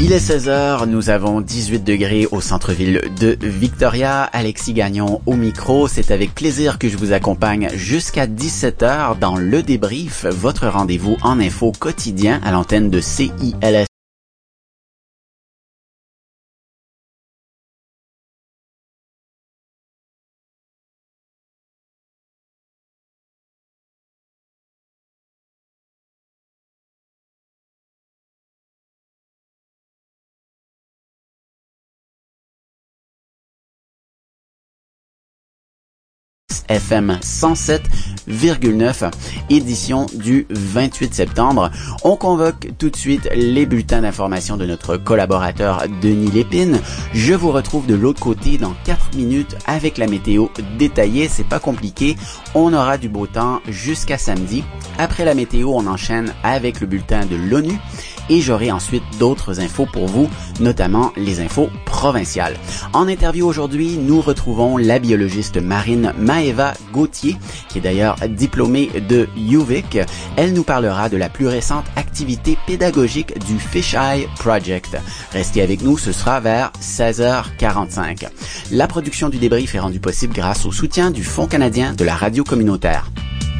Il est 16h, nous avons 18 degrés au centre-ville de Victoria. Alexis Gagnon au micro. C'est avec plaisir que je vous accompagne jusqu'à 17h dans Le Débrief, votre rendez-vous en info quotidien à l'antenne de CILS. FM 107,9, édition du 28 septembre. On convoque tout de suite les bulletins d'information de notre collaborateur Denis Lépine. Je vous retrouve de l'autre côté dans 4 minutes avec la météo détaillée. C'est pas compliqué. On aura du beau temps jusqu'à samedi. Après la météo, on enchaîne avec le bulletin de l'ONU. Et j'aurai ensuite d'autres infos pour vous, notamment les infos provinciales. En interview aujourd'hui, nous retrouvons la biologiste marine Maëva Gauthier, qui est d'ailleurs diplômée de UVic. Elle nous parlera de la plus récente activité pédagogique du Fish Eye Project. Restez avec nous, ce sera vers 16h45. La production du débrief est rendue possible grâce au soutien du Fonds canadien de la radio communautaire.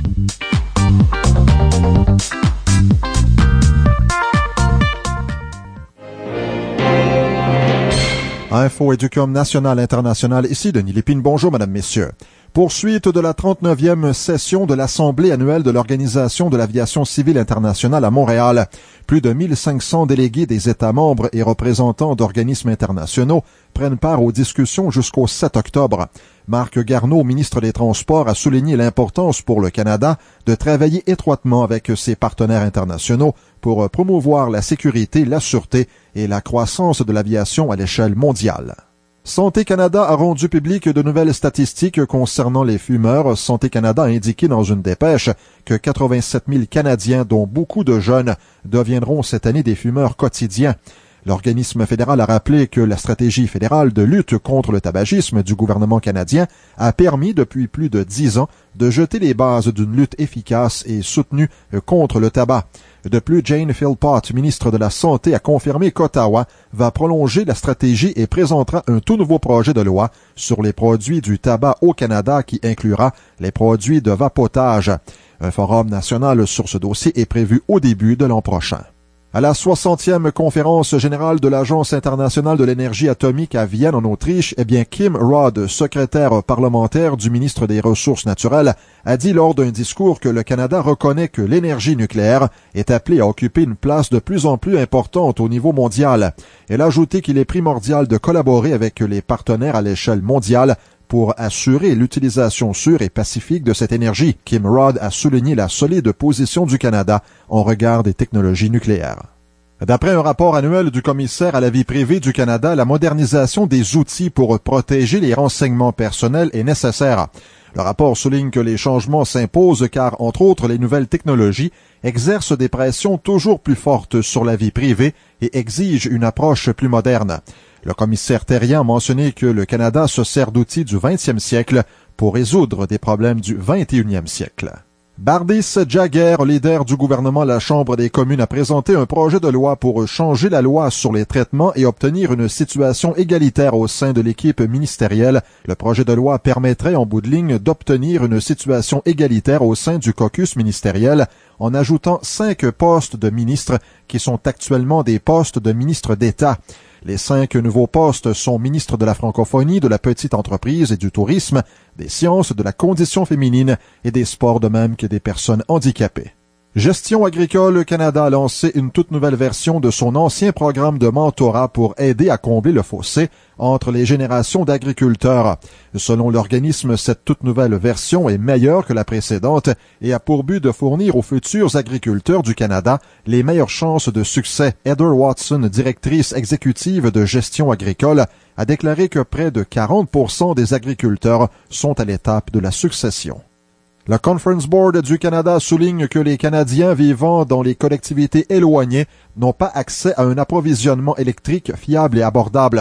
Info Éducum National International, ici Denis Lépine. Bonjour, Madame, Messieurs. Poursuite de la 39e session de l'Assemblée annuelle de l'Organisation de l'aviation civile internationale à Montréal. Plus de 1500 délégués des États membres et représentants d'organismes internationaux prennent part aux discussions jusqu'au 7 octobre. Marc Garneau, ministre des Transports, a souligné l'importance pour le Canada de travailler étroitement avec ses partenaires internationaux pour promouvoir la sécurité, la sûreté et la croissance de l'aviation à l'échelle mondiale. Santé Canada a rendu public de nouvelles statistiques concernant les fumeurs. Santé Canada a indiqué dans une dépêche que 87 000 Canadiens, dont beaucoup de jeunes, deviendront cette année des fumeurs quotidiens. L'organisme fédéral a rappelé que la stratégie fédérale de lutte contre le tabagisme du gouvernement canadien a permis depuis plus de 10 ans de jeter les bases d'une lutte efficace et soutenue contre le tabac. De plus, Jane Philpott, ministre de la Santé, a confirmé qu'Ottawa va prolonger la stratégie et présentera un tout nouveau projet de loi sur les produits du tabac au Canada qui inclura les produits de vapotage. Un forum national sur ce dossier est prévu au début de l'an prochain. À la 60e conférence générale de l'Agence internationale de l'énergie atomique à Vienne, en Autriche, Kim Rudd, secrétaire parlementaire du ministre des Ressources naturelles, a dit lors d'un discours que le Canada reconnaît que l'énergie nucléaire est appelée à occuper une place de plus en plus importante au niveau mondial. Elle a ajouté qu'il est primordial de collaborer avec les partenaires à l'échelle mondiale pour assurer l'utilisation sûre et pacifique de cette énergie. Kim Rudd a souligné la solide position du Canada en regard des technologies nucléaires. D'après un rapport annuel du commissaire à la vie privée du Canada, la modernisation des outils pour protéger les renseignements personnels est nécessaire. Le rapport souligne que les changements s'imposent car, entre autres, les nouvelles technologies exercent des pressions toujours plus fortes sur la vie privée et exigent une approche plus moderne. Le commissaire Therrien a mentionné que le Canada se sert d'outils du 20e siècle pour résoudre des problèmes du 21e siècle. Bardis Jagger, leader du gouvernement à la Chambre des communes, a présenté un projet de loi pour changer la loi sur les traitements et obtenir une situation égalitaire au sein de l'équipe ministérielle. Le projet de loi permettrait en bout de ligne d'obtenir une situation égalitaire au sein du caucus ministériel en ajoutant 5 postes de ministres qui sont actuellement des postes de ministres d'État. Les 5 nouveaux postes sont ministres de la francophonie, de la petite entreprise et du tourisme, des sciences, de la condition féminine et des sports, de même que des personnes handicapées. Gestion agricole Canada a lancé une toute nouvelle version de son ancien programme de mentorat pour aider à combler le fossé entre les générations d'agriculteurs. Selon l'organisme, cette toute nouvelle version est meilleure que la précédente et a pour but de fournir aux futurs agriculteurs du Canada les meilleures chances de succès. Heather Watson, directrice exécutive de gestion agricole, a déclaré que près de 40% des agriculteurs sont à l'étape de la succession. Le Conference Board du Canada souligne que les Canadiens vivant dans les collectivités éloignées n'ont pas accès à un approvisionnement électrique fiable et abordable.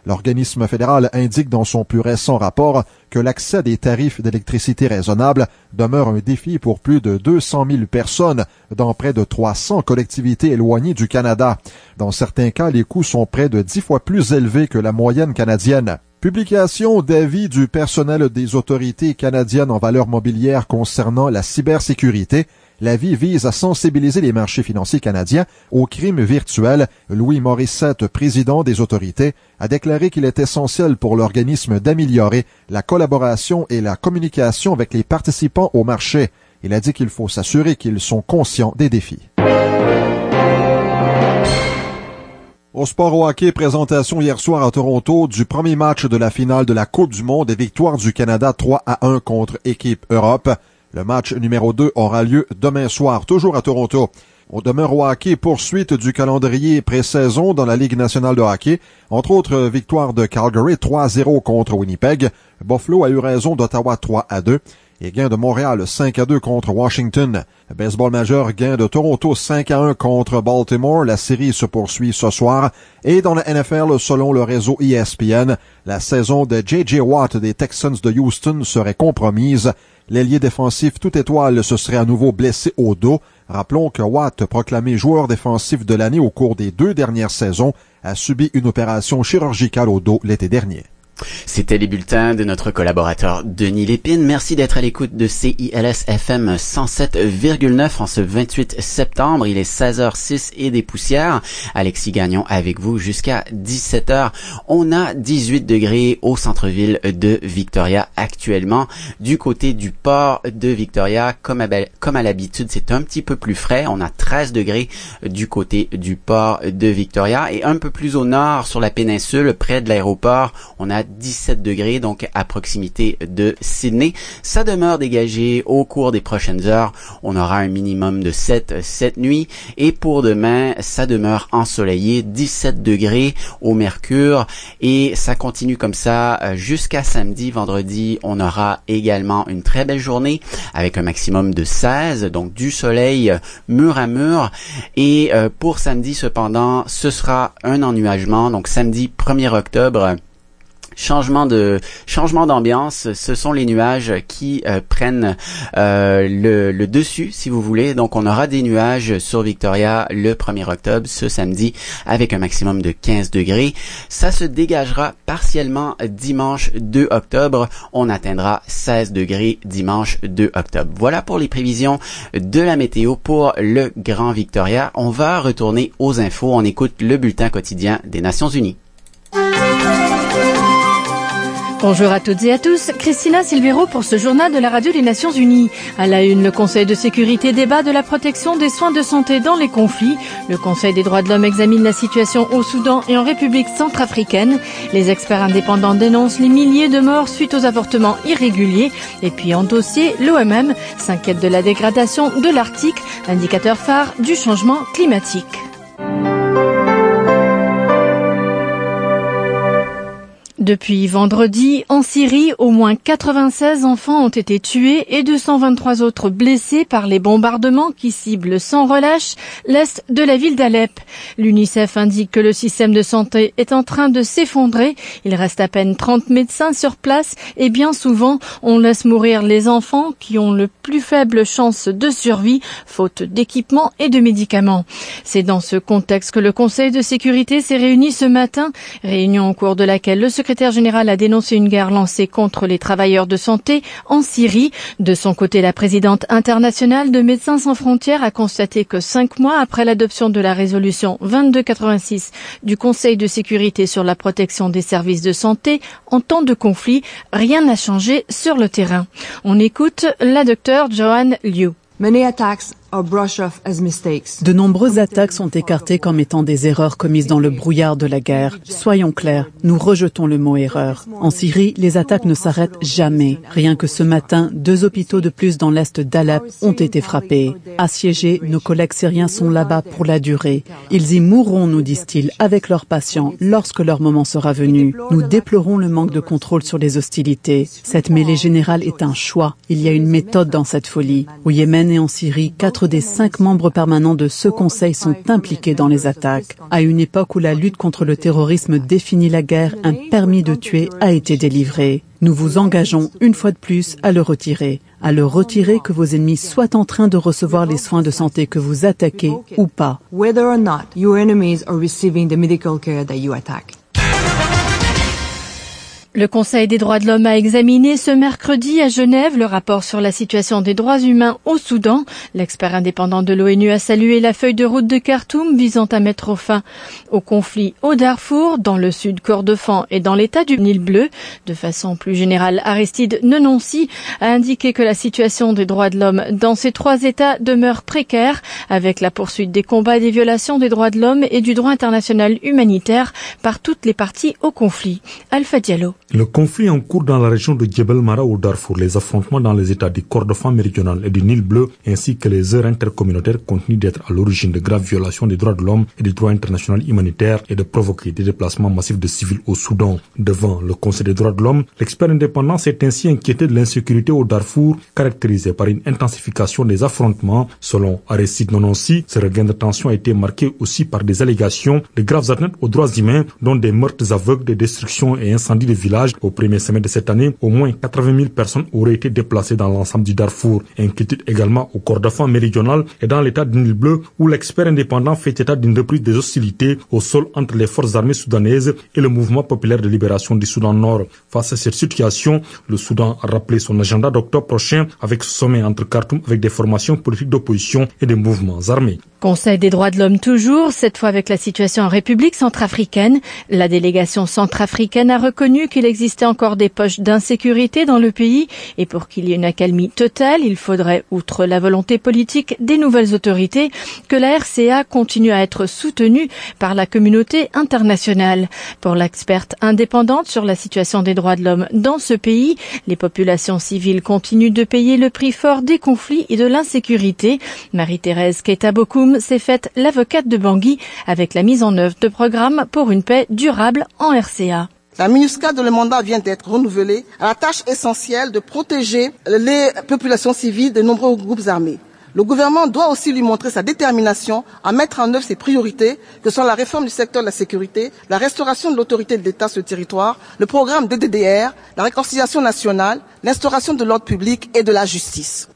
L'organisme fédéral indique dans son plus récent rapport que l'accès à des tarifs d'électricité raisonnables demeure un défi pour plus de 200 000 personnes dans près de 300 collectivités éloignées du Canada. Dans certains cas, les coûts sont près de 10 fois plus élevés que la moyenne canadienne. Publication d'avis du personnel des autorités canadiennes en valeurs mobilières concernant la cybersécurité. L'avis vise à sensibiliser les marchés financiers canadiens aux crimes virtuels. Louis Morissette, président des autorités, a déclaré qu'il est essentiel pour l'organisme d'améliorer la collaboration et la communication avec les participants au marché. Il a dit qu'il faut s'assurer qu'ils sont conscients des défis. Au sport au hockey, présentation hier soir à Toronto du premier match de la finale de la Coupe du Monde et victoire du Canada 3-1 contre Équipe Europe. Le match numéro 2 aura lieu demain soir, toujours à Toronto. On demeure au hockey, poursuite du calendrier pré-saison dans la Ligue nationale de hockey. Entre autres, victoire de Calgary 3-0 contre Winnipeg. Buffalo a eu raison d'Ottawa 3-2. Et gain de Montréal 5-2 contre Washington. Baseball majeur, gain de Toronto 5-1 contre Baltimore. La série se poursuit ce soir. Et dans la NFL, selon le réseau ESPN, la saison de J.J. Watt des Texans de Houston serait compromise. L'ailier défensif toute étoile se serait à nouveau blessé au dos. Rappelons que Watt, proclamé joueur défensif de l'année au cours des 2 dernières saisons, a subi une opération chirurgicale au dos l'été dernier. C'était les bulletins de notre collaborateur Denis Lépine. Merci d'être à l'écoute de CILS FM 107,9 en ce 28 septembre. Il est 16h06 et des poussières. Alexis Gagnon avec vous jusqu'à 17h. On a 18 degrés au centre-ville de Victoria actuellement. Du côté du port de Victoria, comme à l'habitude, c'est un petit peu plus frais. On a 13 degrés du côté du port de Victoria. Et un peu plus au nord, sur la péninsule, près de l'aéroport, on a 17 degrés, donc à proximité de Sydney. Ça demeure dégagé au cours des prochaines heures. On aura un minimum de 7 cette nuit. Et pour demain, ça demeure ensoleillé, 17 degrés au mercure. Et ça continue comme ça jusqu'à samedi. Vendredi, on aura également une très belle journée avec un maximum de 16, donc du soleil mur à mur. Et pour samedi, cependant, ce sera un ennuagement. Donc samedi 1er octobre, changement d'ambiance, ce sont les nuages qui prennent le dessus, si vous voulez. Donc on aura des nuages sur Victoria le 1er octobre, ce samedi, avec un maximum de 15 degrés. Ça se dégagera partiellement dimanche 2 octobre. On atteindra 16 degrés dimanche 2 octobre. Voilà pour les prévisions de la météo pour le Grand Victoria. On va retourner aux infos. On écoute le bulletin quotidien des Nations Unies. Bonjour à toutes et à tous, Christina Silvero pour ce journal de la radio des Nations Unies. À la une, le Conseil de sécurité débat de la protection des soins de santé dans les conflits. Le Conseil des droits de l'homme examine la situation au Soudan et en République centrafricaine. Les experts indépendants dénoncent les milliers de morts suite aux avortements irréguliers. Et puis en dossier, l'OMM s'inquiète de la dégradation de l'Arctique, indicateur phare du changement climatique. Depuis vendredi, en Syrie, au moins 96 enfants ont été tués et 223 autres blessés par les bombardements qui ciblent sans relâche l'est de la ville d'Alep. L'UNICEF indique que le système de santé est en train de s'effondrer. Il reste à peine 30 médecins sur place et bien souvent, on laisse mourir les enfants qui ont le plus faible chance de survie, faute d'équipements et de médicaments. C'est dans ce contexte que le Conseil de sécurité s'est réuni ce matin, réunion au cours de laquelle le secrétaire général a dénoncé une guerre lancée contre les travailleurs de santé en Syrie. De son côté, la présidente internationale de Médecins sans frontières a constaté que 5 mois après l'adoption de la résolution 2286 du Conseil de sécurité sur la protection des services de santé en temps de conflit, rien n'a changé sur le terrain. On écoute la docteure Joanne Liu. Many attacks are brushed off as mistakes. De nombreuses attaques sont écartées comme étant des erreurs commises dans le brouillard de la guerre. Soyons clairs, nous rejetons le mot erreur. En Syrie, les attaques ne s'arrêtent jamais. Rien que ce matin, 2 hôpitaux de plus dans l'est d'Alep ont été frappés. Assiégés, nos collègues syriens sont là-bas pour la durée. Ils y mourront, nous disent-ils, avec leurs patients lorsque leur moment sera venu. Nous déplorons le manque de contrôle sur les hostilités. Cette mêlée générale est un choix. Il y a une méthode dans cette folie. Au Yémen et en Syrie, 4 4 des 5 membres permanents de ce conseil sont impliqués dans les attaques. À une époque où la lutte contre le terrorisme définit la guerre, un permis de tuer a été délivré. Nous vous engageons une fois de plus à le retirer. À le retirer, que vos ennemis soient en train de recevoir les soins de santé que vous attaquez ou pas. Whether or not your enemies are receiving the medical care that you attack. Le Conseil des droits de l'homme a examiné ce mercredi à Genève le rapport sur la situation des droits humains au Soudan. L'expert indépendant de l'ONU a salué la feuille de route de Khartoum visant à mettre fin au conflit au Darfour, dans le sud Kordofan et dans l'état du Nil bleu. De façon plus générale, Aristide Nenonsi a indiqué que la situation des droits de l'homme dans ces 3 États demeure précaire, avec la poursuite des combats et des violations des droits de l'homme et du droit international humanitaire par toutes les parties au conflit. Alpha Diallo. Le conflit en cours dans la région de Djebel Mara au Darfour, les affrontements dans les États du Kordofan méridional et du Nil bleu, ainsi que les heurts intercommunautaires continuent d'être à l'origine de graves violations des droits de l'homme et du droit international humanitaire et de provoquer des déplacements massifs de civils au Soudan. Devant le Conseil des droits de l'homme, l'expert indépendant s'est ainsi inquiété de l'insécurité au Darfour, caractérisée par une intensification des affrontements. Selon Aristide Nenonsi, ce regain de tension a été marqué aussi par des allégations de graves atteintes aux droits humains, dont des meurtres aveugles, des destructions et incendies de villages. Au premier semestre de cette année, au moins 80 000 personnes auraient été déplacées dans l'ensemble du Darfour. Inquiétude également au Kordofan méridional et dans l'état du Nil bleu, où l'expert indépendant fait état d'une reprise des hostilités au sol entre les forces armées soudanaises et le mouvement populaire de libération du Soudan Nord. Face à cette situation, le Soudan a rappelé son agenda d'octobre prochain avec ce sommet entre Khartoum avec des formations politiques d'opposition et des mouvements armés. Conseil des droits de l'homme toujours, cette fois avec la situation en République centrafricaine. La délégation centrafricaine a reconnu qu'il existait encore des poches d'insécurité dans le pays et pour qu'il y ait une accalmie totale, il faudrait, outre la volonté politique des nouvelles autorités, que la RCA continue à être soutenue par la communauté internationale. Pour l'experte indépendante sur la situation des droits de l'homme dans ce pays, les populations civiles continuent de payer le prix fort des conflits et de l'insécurité. Marie-Thérèse Keita-Bokoum s'est faite l'avocate de Bangui avec la mise en œuvre de programmes pour une paix durable en RCA. La MINUSCA, dont le mandat vient d'être renouvelé, a la tâche essentielle de protéger les populations civiles de nombreux groupes armés. Le gouvernement doit aussi lui montrer sa détermination à mettre en œuvre ses priorités, que sont la réforme du secteur de la sécurité, la restauration de l'autorité de l'État sur le territoire, le programme DDDR, la réconciliation nationale, l'instauration de l'ordre public et de la justice.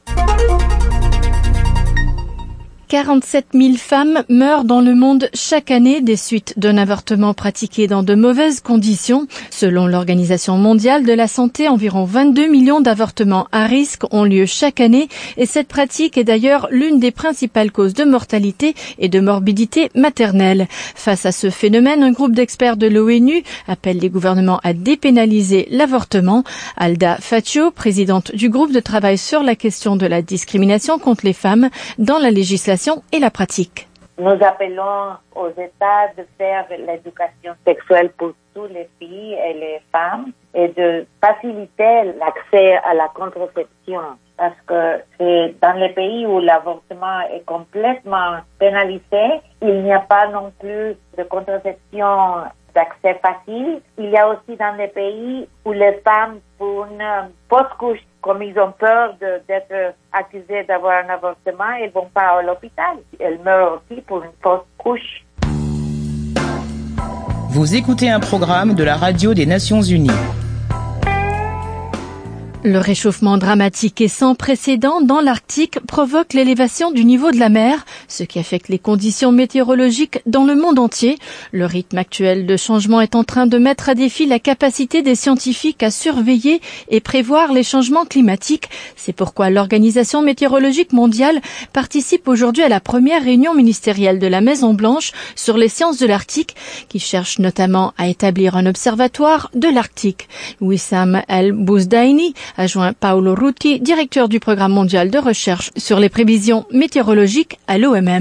47 000 femmes meurent dans le monde chaque année des suites d'un avortement pratiqué dans de mauvaises conditions. Selon l'Organisation mondiale de la santé, environ 22 millions d'avortements à risque ont lieu chaque année et cette pratique est d'ailleurs l'une des principales causes de mortalité et de morbidité maternelle. Face à ce phénomène, un groupe d'experts de l'ONU appelle les gouvernements à dépénaliser l'avortement. Alda Faccio, présidente du groupe de travail sur la question de la discrimination contre les femmes dans la législation et la pratique. Nous appelons aux États de faire l'éducation sexuelle pour tous les filles et les femmes et de faciliter l'accès à la contraception. Parce que c'est dans les pays où l'avortement est complètement pénalisé, il n'y a pas non plus de contraception d'accès facile. Il y a aussi dans des pays où les femmes, pour une fausse couche, comme ils ont peur d'être accusées d'avoir un avortement, elles vont pas à l'hôpital. Elles meurent aussi pour une fausse couche. Vous écoutez un programme de la radio des Nations Unies. Le réchauffement dramatique et sans précédent dans l'Arctique provoque l'élévation du niveau de la mer, ce qui affecte les conditions météorologiques dans le monde entier. Le rythme actuel de changement est en train de mettre à défi la capacité des scientifiques à surveiller et prévoir les changements climatiques. C'est pourquoi l'Organisation météorologique mondiale participe aujourd'hui à la première réunion ministérielle de la Maison-Blanche sur les sciences de l'Arctique, qui cherche notamment à établir un observatoire de l'Arctique. Wissam El-Bouzdaini adjoint Paolo Ruti, directeur du programme mondial de recherche sur les prévisions météorologiques à l'OMM.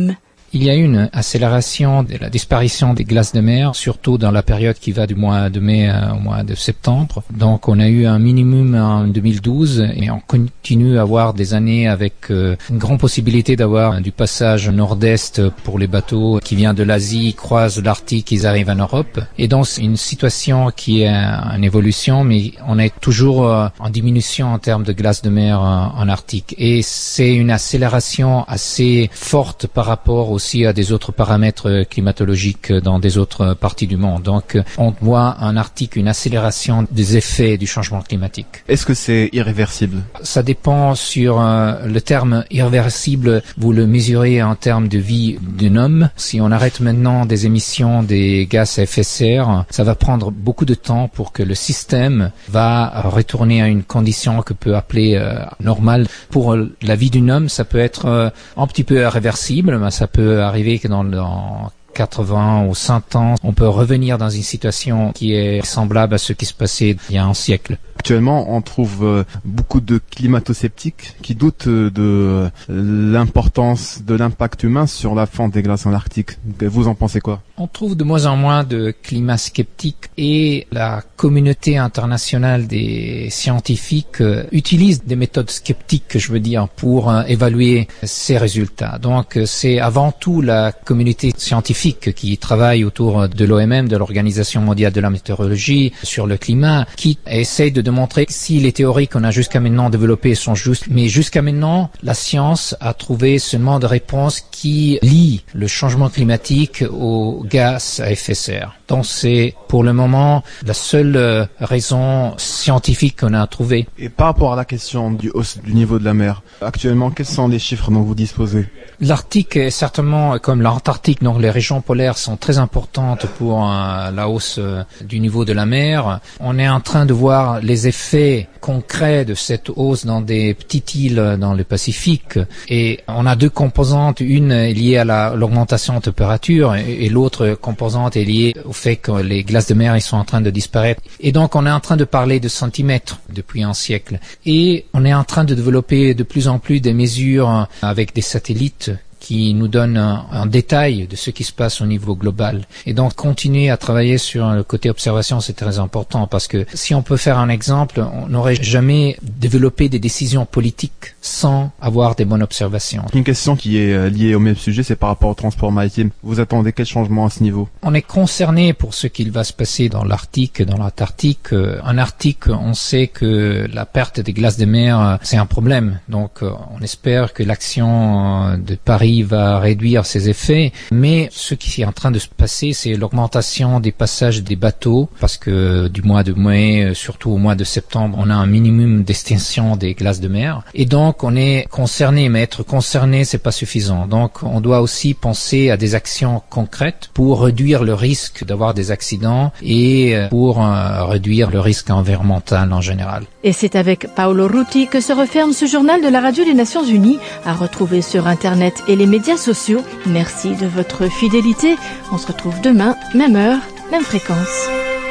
Il y a eu une accélération de la disparition des glaces de mer, surtout dans la période qui va du mois de mai au mois de septembre. Donc on a eu un minimum en 2012 et on continue à avoir des années avec une grande possibilité d'avoir du passage nord-est pour les bateaux qui viennent de l'Asie, croisent l'Arctique, ils arrivent en Europe. Et donc c'est une situation qui est en évolution, mais on est toujours en diminution en termes de glace de mer en Arctique. Et c'est une accélération assez forte par rapport aussi à des autres paramètres climatologiques dans des autres parties du monde. Donc, on voit en Arctique une accélération des effets du changement climatique. Est-ce que c'est irréversible? Ça dépend sur le terme irréversible. Vous le mesurez en termes de vie d'un homme. Si on arrête maintenant des émissions des gaz à effet de serre, ça va prendre beaucoup de temps pour que le système va retourner à une condition que peut appeler normale. Pour la vie d'un homme, ça peut être un petit peu irréversible, mais ça peut arriver que dans 80 ou 100 ans, on peut revenir dans une situation qui est semblable à ce qui se passait il y a un siècle. Actuellement, on trouve beaucoup de climato-sceptiques qui doutent de l'importance de l'impact humain sur la fonte des glaces en Arctique. Vous en pensez quoi? On trouve de moins en moins de climat sceptiques et la communauté internationale des scientifiques utilise des méthodes sceptiques, je veux dire, pour évaluer ces résultats. Donc, c'est avant tout la communauté scientifique qui travaille autour de l'OMM, de l'Organisation mondiale de la météorologie, sur le climat, qui essaye de démontrer si les théories qu'on a jusqu'à maintenant développées sont justes. Mais jusqu'à maintenant, la science a trouvé seulement des réponses qui lient le changement climatique aux gaz à effet de serre. Donc c'est pour le moment la seule raison scientifique qu'on a trouvée. Et par rapport à la question du hausse du niveau de la mer, actuellement, quels sont les chiffres dont vous disposez? L'Arctique est certainement comme l'Antarctique, donc les régions polaires sont très importantes pour la hausse du niveau de la mer. On est en train de voir les effets concrets de cette hausse dans des petites îles dans le Pacifique. Et on a deux composantes, une est liée à l'augmentation de température et l'autre composante est liée au fait que les glaces de mer ils sont en train de disparaître. Et donc on est en train de parler de centimètres depuis un siècle. Et on est en train de développer de plus en plus des mesures avec des satellites qui nous donne un détail de ce qui se passe au niveau global. Et donc, continuer à travailler sur le côté observation, c'est très important parce que si on peut faire un exemple, on n'aurait jamais développé des décisions politiques sans avoir des bonnes observations. Une question qui est liée au même sujet, c'est par rapport au transport maritime. Vous attendez quel changement à ce niveau? On est concerné pour ce qu'il va se passer dans l'Arctique, dans l'Antarctique. En Arctique, on sait que la perte des glaces de mer, c'est un problème. Donc, on espère que l'action de Paris va réduire ses effets, mais ce qui est en train de se passer, c'est l'augmentation des passages des bateaux, parce que du mois de mai, surtout au mois de septembre, on a un minimum d'extinction des glaces de mer, et donc on est concerné, mais être concerné, c'est pas suffisant. Donc on doit aussi penser à des actions concrètes pour réduire le risque d'avoir des accidents et pour réduire le risque environnemental en général. Et c'est avec Paolo Ruti que se referme ce journal de la Radio des Nations Unies, à retrouver sur Internet et les médias sociaux. Merci de votre fidélité. On se retrouve demain, même heure, même fréquence.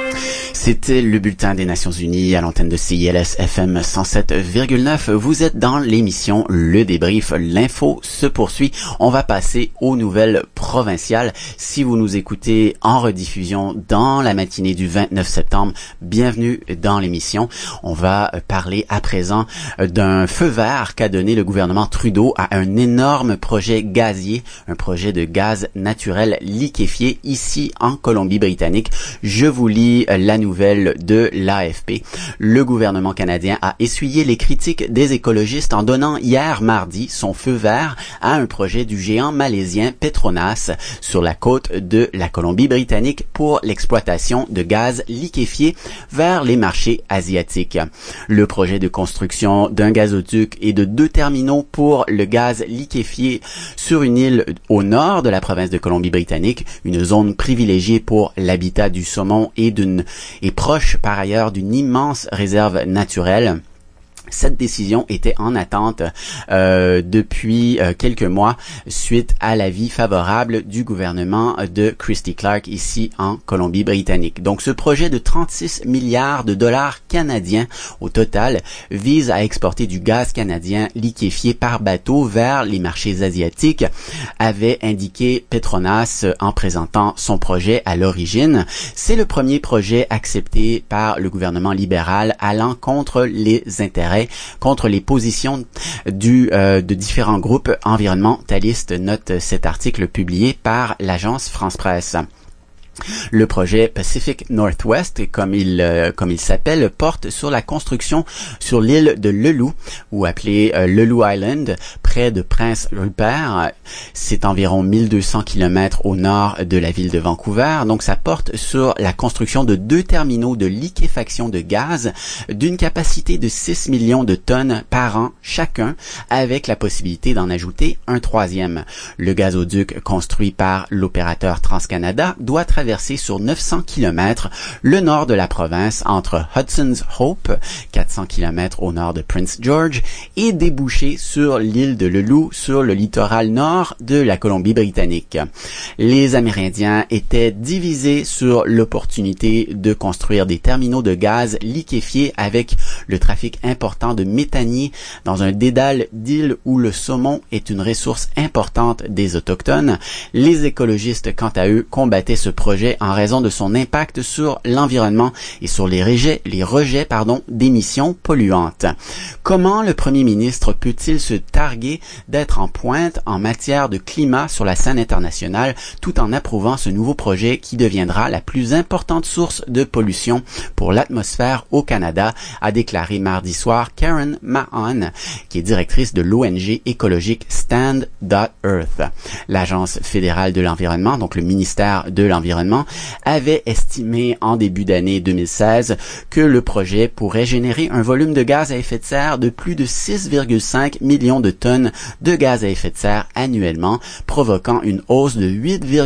C'était le bulletin des Nations Unies à l'antenne de CILS FM 107,9. Vous êtes dans l'émission Le Débrief. L'info se poursuit. On va passer aux nouvelles provinciales. Si vous nous écoutez en rediffusion dans la matinée du 29 septembre, bienvenue dans l'émission. On va parler à présent d'un feu vert qu'a donné le gouvernement Trudeau à un énorme projet gazier, un projet de gaz naturel liquéfié ici en Colombie-Britannique. Je vous lis la nouvelle de l'AFP. Le gouvernement canadien a essuyé les critiques des écologistes en donnant hier mardi son feu vert à un projet du géant malaisien Petronas sur la côte de la Colombie-Britannique pour l'exploitation de gaz liquéfié vers les marchés asiatiques. Le projet de construction d'un gazoduc et de 2 terminaux pour le gaz liquéfié sur une île au nord de la province de Colombie-Britannique, une zone privilégiée pour l'habitat du saumon et proche par ailleurs d'une immense réserve naturelle. Cette décision était en attente depuis quelques mois suite à l'avis favorable du gouvernement de Christy Clark ici en Colombie-Britannique. Donc ce projet de 36 milliards de dollars canadiens au total vise à exporter du gaz canadien liquéfié par bateau vers les marchés asiatiques, avait indiqué Petronas en présentant son projet à l'origine. C'est le premier projet accepté par le gouvernement libéral allant contre les intérêts, contre les positions de différents groupes environnementalistes, note cet article publié par l'agence France Presse. Le projet Pacific Northwest, comme il s'appelle, porte sur la construction sur l'île de Lelou, ou appelée Lelou Island, près de Prince Rupert. C'est environ 1200 km au nord de la ville de Vancouver. Donc ça porte sur la construction de 2 terminaux de liquéfaction de gaz d'une capacité de 6 millions de tonnes par an chacun, avec la possibilité d'en ajouter un 3e. Le gazoduc construit par l'opérateur TransCanada doit traverser sur 900 km le nord de la province entre Hudson's Hope, 400 km au nord de Prince George, et déboucher sur l'île de Lelou sur le littoral nord de la Colombie-Britannique. Les Amérindiens étaient divisés sur l'opportunité de construire des terminaux de gaz liquéfiés avec le trafic important de méthanier dans un dédale d'îles où le saumon est une ressource importante des Autochtones. Les écologistes, quant à eux, combattaient ce projet en raison de son impact sur l'environnement et sur les rejets d'émissions polluantes. Comment le premier ministre peut-il se targuer d'être en pointe en matière de climat sur la scène internationale tout en approuvant ce nouveau projet qui deviendra la plus importante source de pollution pour l'atmosphère au Canada, a déclaré mardi soir Karen Mahon, qui est directrice de l'ONG écologique Stand.Earth. L'Agence fédérale de l'environnement, donc le ministère de l'Environnement, avait estimé en début d'année 2016 que le projet pourrait générer un volume de gaz à effet de serre de plus de 6,5 millions de tonnes de gaz à effet de serre annuellement, provoquant une hausse de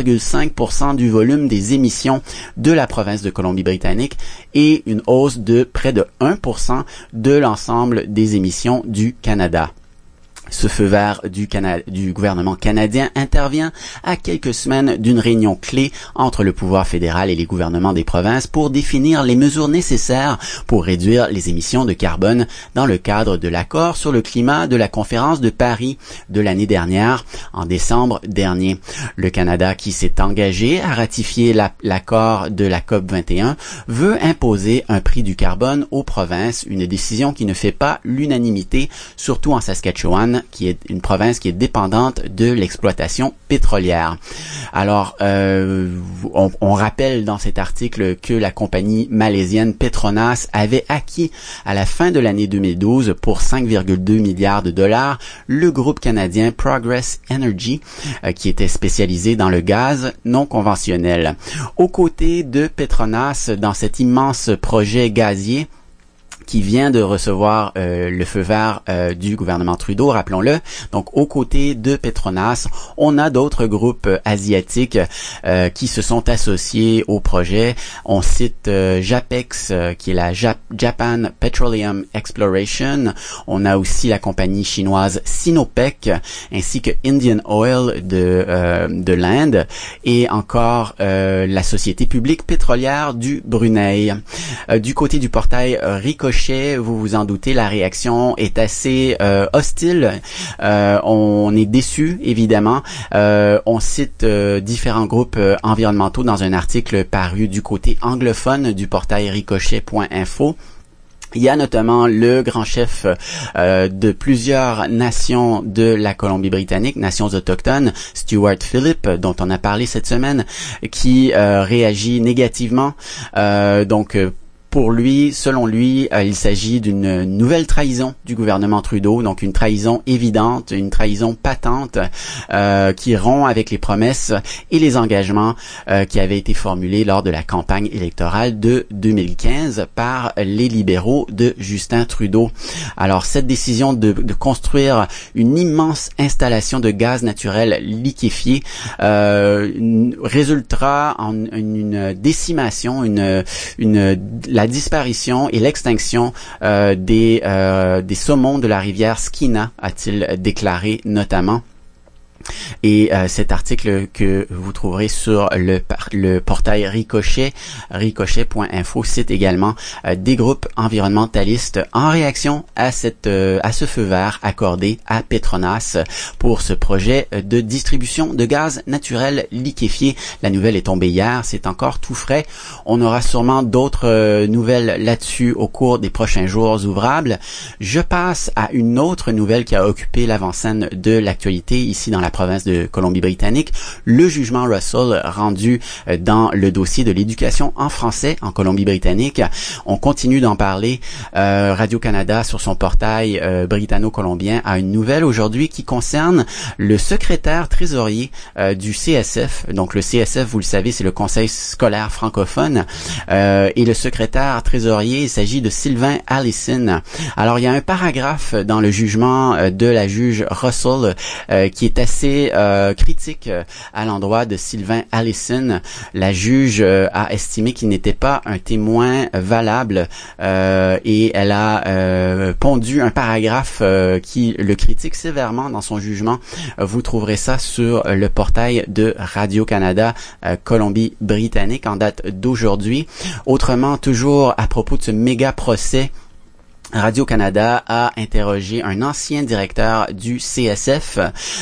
8,5% du volume des émissions de la province de Colombie-Britannique et une hausse de près de 1% de l'ensemble des émissions du Canada. Ce feu vert du gouvernement canadien intervient à quelques semaines d'une réunion clé entre le pouvoir fédéral et les gouvernements des provinces pour définir les mesures nécessaires pour réduire les émissions de carbone dans le cadre de l'accord sur le climat de la conférence de Paris de l'année dernière, en décembre dernier. Le Canada, qui s'est engagé à ratifier l'accord de la COP21, veut imposer un prix du carbone aux provinces, une décision qui ne fait pas l'unanimité, surtout en Saskatchewan, qui est une province qui est dépendante de l'exploitation pétrolière. Alors, on rappelle dans cet article que la compagnie malaisienne Petronas avait acquis à la fin de l'année 2012 pour 5,2 milliards de dollars le groupe canadien Progress Energy, qui était spécialisé dans le gaz non conventionnel. Aux côtés de Petronas, dans cet immense projet gazier, qui vient de recevoir le feu vert du gouvernement Trudeau, rappelons-le. Donc, aux côtés de Petronas, on a d'autres groupes asiatiques qui se sont associés au projet. On cite JAPEX, qui est la Japan Petroleum Exploration. On a aussi la compagnie chinoise Sinopec, ainsi que Indian Oil de l'Inde, et encore la société publique pétrolière du Brunei. Du côté du portail Ricochet, vous vous en doutez, la réaction est assez hostile. On est déçu, évidemment. On cite différents groupes environnementaux dans un article paru du côté anglophone du portail ricochet.info. Il y a notamment le grand chef de plusieurs nations de la Colombie-Britannique, nations autochtones, Stuart Philip, dont on a parlé cette semaine, qui réagit négativement. Pour lui, selon lui, il s'agit d'une nouvelle trahison du gouvernement Trudeau, donc une trahison évidente, une trahison patente qui rompt avec les promesses et les engagements qui avaient été formulés lors de la campagne électorale de 2015 par les libéraux de Justin Trudeau. Alors, cette décision de construire une immense installation de gaz naturel liquéfié résultera en une décimation, la la disparition et l'extinction des saumons de la rivière Skeena, a-t-il déclaré notamment. Et cet article que vous trouverez sur le portail ricochet.info cite également des groupes environnementalistes en réaction à ce feu vert accordé à Petronas pour ce projet de distribution de gaz naturel liquéfié. La nouvelle est tombée hier, c'est encore tout frais. On aura sûrement d'autres nouvelles là-dessus au cours des prochains jours ouvrables. Je passe à une autre nouvelle qui a occupé l'avant-scène de l'actualité ici dans la province de Colombie-Britannique, le jugement Russell rendu dans le dossier de l'éducation en français en Colombie-Britannique. On continue d'en parler. Radio-Canada, sur son portail britanno-colombien, a une nouvelle aujourd'hui qui concerne le secrétaire trésorier du CSF. Donc le CSF, vous le savez, c'est le Conseil scolaire francophone. Et le secrétaire trésorier, il s'agit de Sylvain Allison. Alors il y a un paragraphe dans le jugement de la juge Russell qui est assez critique à l'endroit de Sylvain Allison. La juge a estimé qu'il n'était pas un témoin valable et elle a pondu un paragraphe qui le critique sévèrement dans son jugement. Vous trouverez ça sur le portail de Radio-Canada Colombie-Britannique en date d'aujourd'hui. Autrement, toujours à propos de ce méga procès, Radio-Canada a interrogé un ancien directeur du CSF.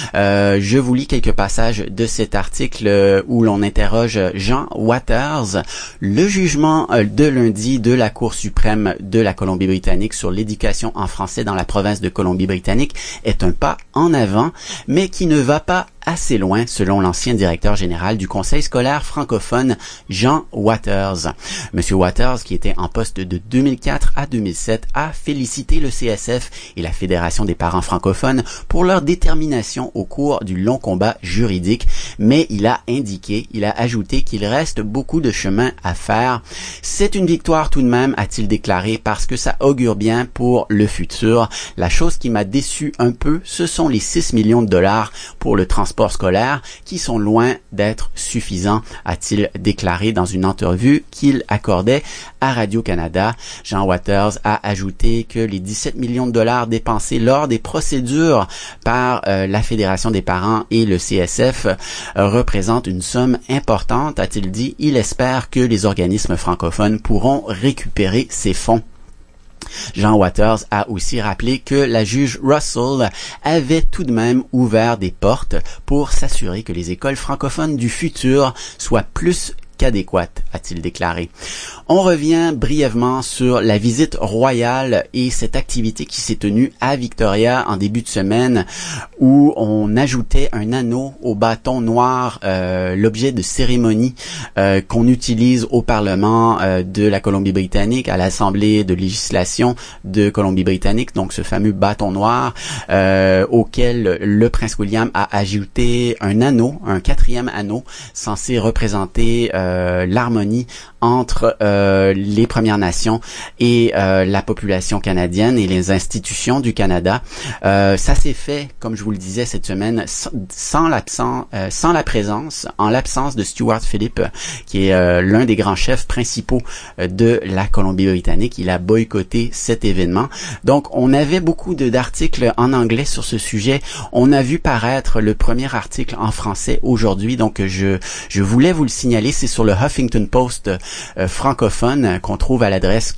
Je vous lis quelques passages de cet article où l'on interroge Jean Waters. Le jugement de lundi de la Cour suprême de la Colombie-Britannique sur l'éducation en français dans la province de Colombie-Britannique est un pas en avant, mais qui ne va pas assez loin, selon l'ancien directeur général du Conseil scolaire francophone, Jean Waters. Monsieur Waters, qui était en poste de 2004 à 2007, a félicité le CSF et la Fédération des parents francophones pour leur détermination au cours du long combat juridique, mais il a ajouté qu'il reste beaucoup de chemin à faire. C'est une victoire tout de même, a-t-il déclaré, parce que ça augure bien pour le futur. La chose qui m'a déçu un peu, ce sont les 6 millions de dollars pour le transport scolaire qui sont loin d'être suffisants, a-t-il déclaré dans une entrevue qu'il accordait à Radio-Canada. Jean Waters a ajouté que les 17 millions de dollars dépensés lors des procédures par la Fédération des parents et le CSF représentent une somme importante, a-t-il dit. Il espère que les organismes francophones pourront récupérer ces fonds. Jean Waters a aussi rappelé que la juge Russell avait tout de même ouvert des portes pour s'assurer que les écoles francophones du futur soient plus qu'adéquate, a-t-il déclaré. On revient brièvement sur la visite royale et cette activité qui s'est tenue à Victoria en début de semaine où on ajoutait un anneau au bâton noir, l'objet de cérémonie qu'on utilise au Parlement de la Colombie-Britannique, à l'Assemblée de législation de Colombie-Britannique, donc ce fameux bâton noir auquel le prince William a ajouté un anneau, un 4e anneau censé représenter l'harmonie entre les Premières Nations et la population canadienne et les institutions du Canada. Ça s'est fait, comme je vous le disais cette semaine, en l'absence de Stuart Philip, qui est l'un des grands chefs principaux de la Colombie-Britannique. Il a boycotté cet événement. Donc, on avait beaucoup d'articles en anglais sur ce sujet. On a vu paraître le premier article en français aujourd'hui, donc je voulais vous le signaler. C'est sur le Huffington Post francophone qu'on trouve à l'adresse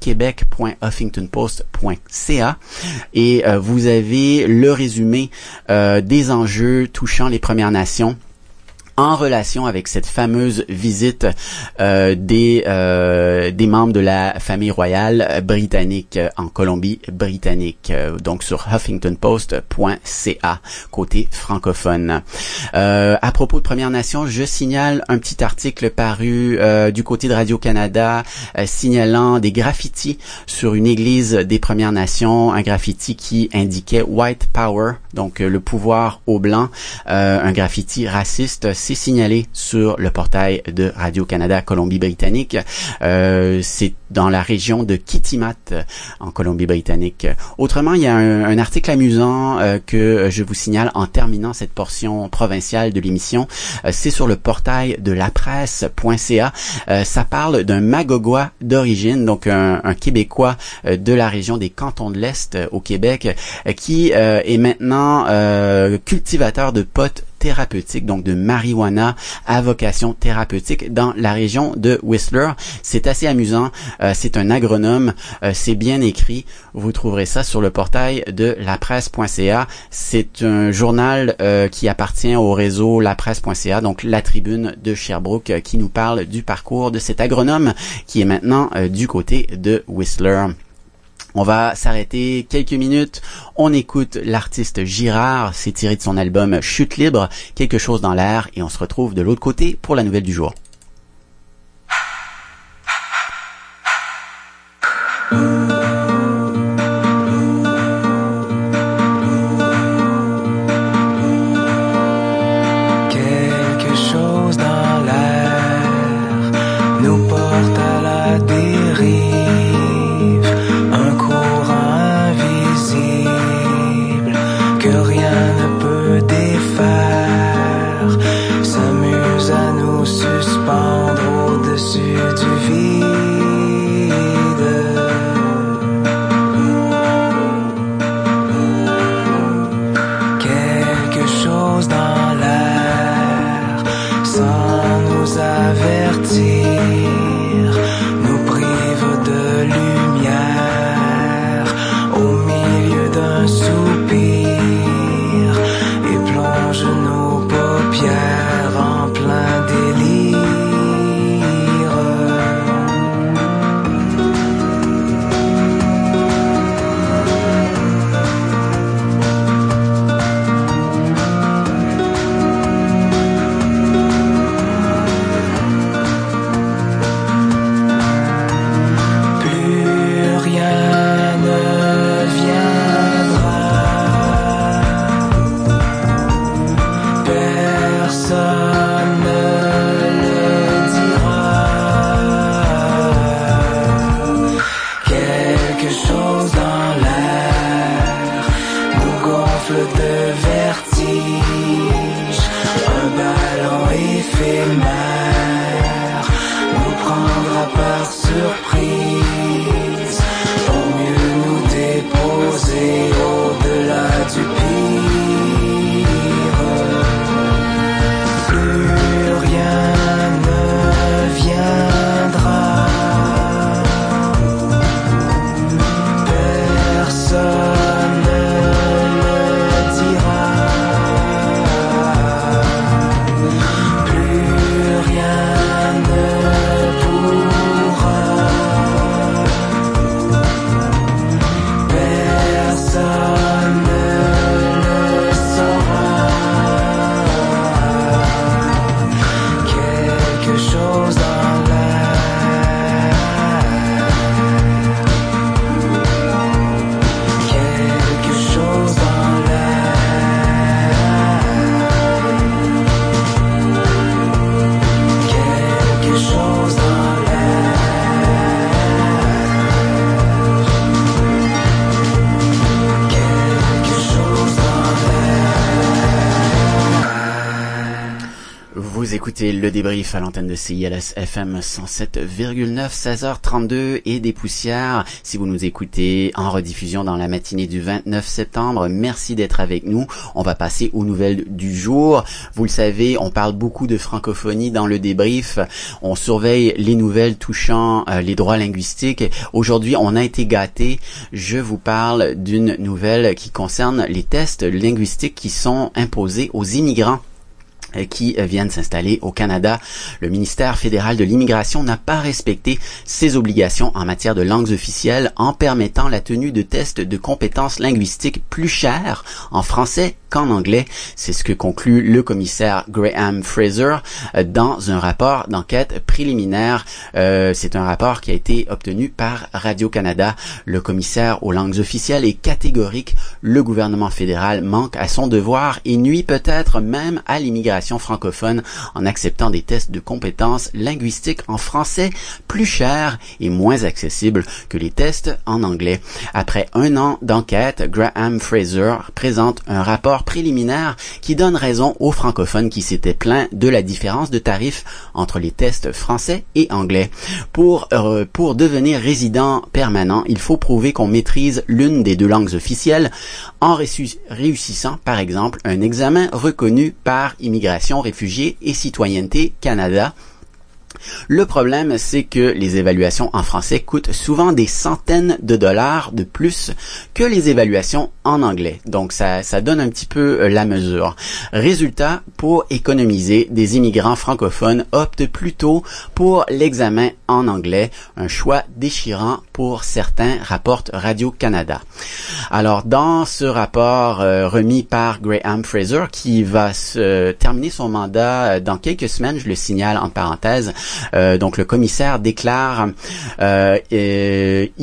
québec.huffingtonpost.ca et vous avez le résumé des enjeux touchant les Premières Nations en relation avec cette fameuse visite des membres de la famille royale britannique en Colombie-Britannique, donc sur huffingtonpost.ca côté francophone. À propos de Premières Nations, je signale un petit article paru du côté de Radio-Canada signalant des graffitis sur une église des Premières Nations, un graffiti qui indiquait White Power, donc le pouvoir aux Blancs, un graffiti raciste. C'est été signalé sur le portail de Radio-Canada Colombie-Britannique. C'est dans la région de Kitimat, en Colombie-Britannique. Autrement, il y a un article amusant que je vous signale en terminant cette portion provinciale de l'émission. C'est sur le portail de lapresse.ca. Ça parle d'un Magogwa d'origine, donc un Québécois de la région des Cantons de l'Est au Québec, qui est maintenant cultivateur de potes thérapeutique, donc de marijuana à vocation thérapeutique dans la région de Whistler. C'est assez amusant. C'est un agronome. C'est bien écrit. Vous trouverez ça sur le portail de lapresse.ca. C'est un journal qui appartient au réseau lapresse.ca, donc la tribune de Sherbrooke, qui nous parle du parcours de cet agronome qui est maintenant du côté de Whistler. On va s'arrêter quelques minutes. On écoute l'artiste Girard. C'est tiré de son album Chute libre, quelque chose dans l'air, et on se retrouve de l'autre côté pour la nouvelle du jour. Quelque chose dans l'air nous porte à la dérive. Que rien ne peut défaire, s'amuse à nous suspendre au-dessus du vide. Quelque chose dans l'air, sans nous avertir, nous prive de lumière au milieu d'un soupir. Nos paupières en plein délire. Plus rien ne viendra. Personne ne le dira. Quelque chose dans l'air nous gonfle de vertige. Un ballon éphémère nous prendra par surprise pour mieux nous déposer au-delà du pire. Plus rien ne viendra. Personne ne le dira. Plus rien ne pourra. Personne ne le saura. Quelque chose dans l'air. Quelque chose dans l'air. Quelque chose dans l'air. Quelque chose dans l'air. Vous écoutez le débrief à l'antenne de CILS FM 107,9, 16h32 et des poussières. Si vous nous écoutez en rediffusion dans la matinée du 29 septembre, merci d'être avec nous. On va passer aux nouvelles du jour. Vous le savez, on parle beaucoup de francophonie dans le débrief. On surveille les nouvelles touchant les droits linguistiques. Aujourd'hui, on a été gâtés. Je vous parle d'une nouvelle qui concerne les tests linguistiques qui sont imposés aux immigrants qui viennent s'installer au Canada. Le ministère fédéral de l'immigration n'a pas respecté ses obligations en matière de langues officielles en permettant la tenue de tests de compétences linguistiques plus chers en français qu'en anglais. C'est ce que conclut le commissaire Graham Fraser dans un rapport d'enquête préliminaire. C'est un rapport qui a été obtenu par Radio-Canada. Le commissaire aux langues officielles est catégorique. Le gouvernement fédéral manque à son devoir et nuit peut-être même à l'immigration francophone en acceptant des tests de compétences linguistiques en français plus chers et moins accessibles que les tests en anglais. Après un an d'enquête, Graham Fraser présente un rapport préliminaire qui donne raison aux francophones qui s'étaient plaints de la différence de tarifs entre les tests français et anglais. Pour devenir résident permanent, il faut prouver qu'on maîtrise l'une des deux langues officielles en réussissant, par exemple, un examen reconnu par Immigration, Réfugiés et Citoyenneté Canada. Le problème, c'est que les évaluations en français coûtent souvent des centaines de dollars de plus que les évaluations en anglais. Donc, ça donne un petit peu la mesure. Résultat, pour économiser, des immigrants francophones optent plutôt pour l'examen en anglais, un choix déchirant pour certains, rapporte Radio-Canada. Alors, dans ce rapport remis par Graham Fraser, qui va se terminer son mandat dans quelques semaines, je le signale en parenthèse, donc le commissaire déclare IRRC,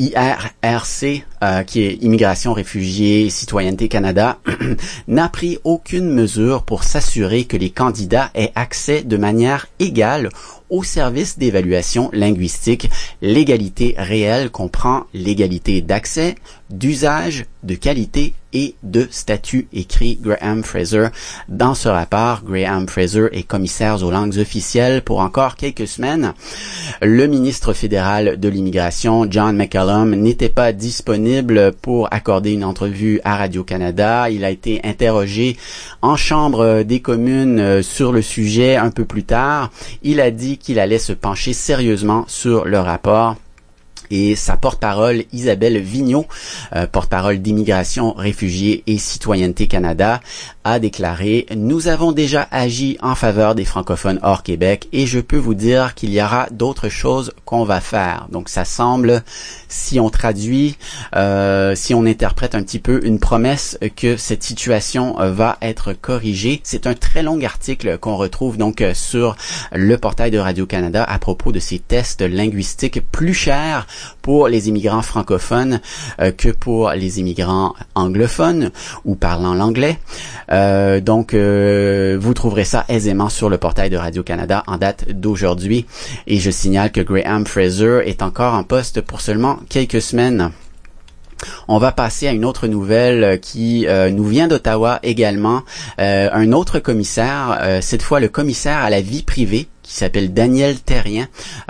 qui est Immigration, Réfugiés, Citoyenneté Canada, n'a pris aucune mesure pour s'assurer que les candidats aient accès de manière égale au service d'évaluation linguistique. L'égalité réelle comprend l'égalité d'accès, d'usage, de qualité et de statut, écrit Graham Fraser dans ce rapport. Graham Fraser est commissaire aux langues officielles pour encore quelques semaines. Le ministre fédéral de l'immigration, John McCallum, n'était pas disponible pour accorder une entrevue à Radio-Canada. Il a été interrogé en Chambre des communes sur le sujet un peu plus tard. Il a dit qu'il allait se pencher sérieusement sur le rapport. Et sa porte-parole, Isabelle Vigneault, porte-parole d'Immigration, Réfugiés et Citoyenneté Canada, a déclaré « Nous avons déjà agi en faveur des francophones hors Québec et je peux vous dire qu'il y aura d'autres choses qu'on va faire. » Donc ça semble, si on traduit, si on interprète un petit peu une promesse que cette situation va être corrigée. C'est un très long article qu'on retrouve donc sur le portail de Radio-Canada à propos de ces tests linguistiques plus chers pour les immigrants francophones que pour les immigrants anglophones ou parlant l'anglais. Donc, vous trouverez ça aisément sur le portail de Radio-Canada en date d'aujourd'hui. Et je signale que Graham Fraser est encore en poste pour seulement quelques semaines. On va passer à une autre nouvelle qui nous vient d'Ottawa également. Un autre commissaire, cette fois le commissaire à la vie privée, qui s'appelle Daniel Therrien.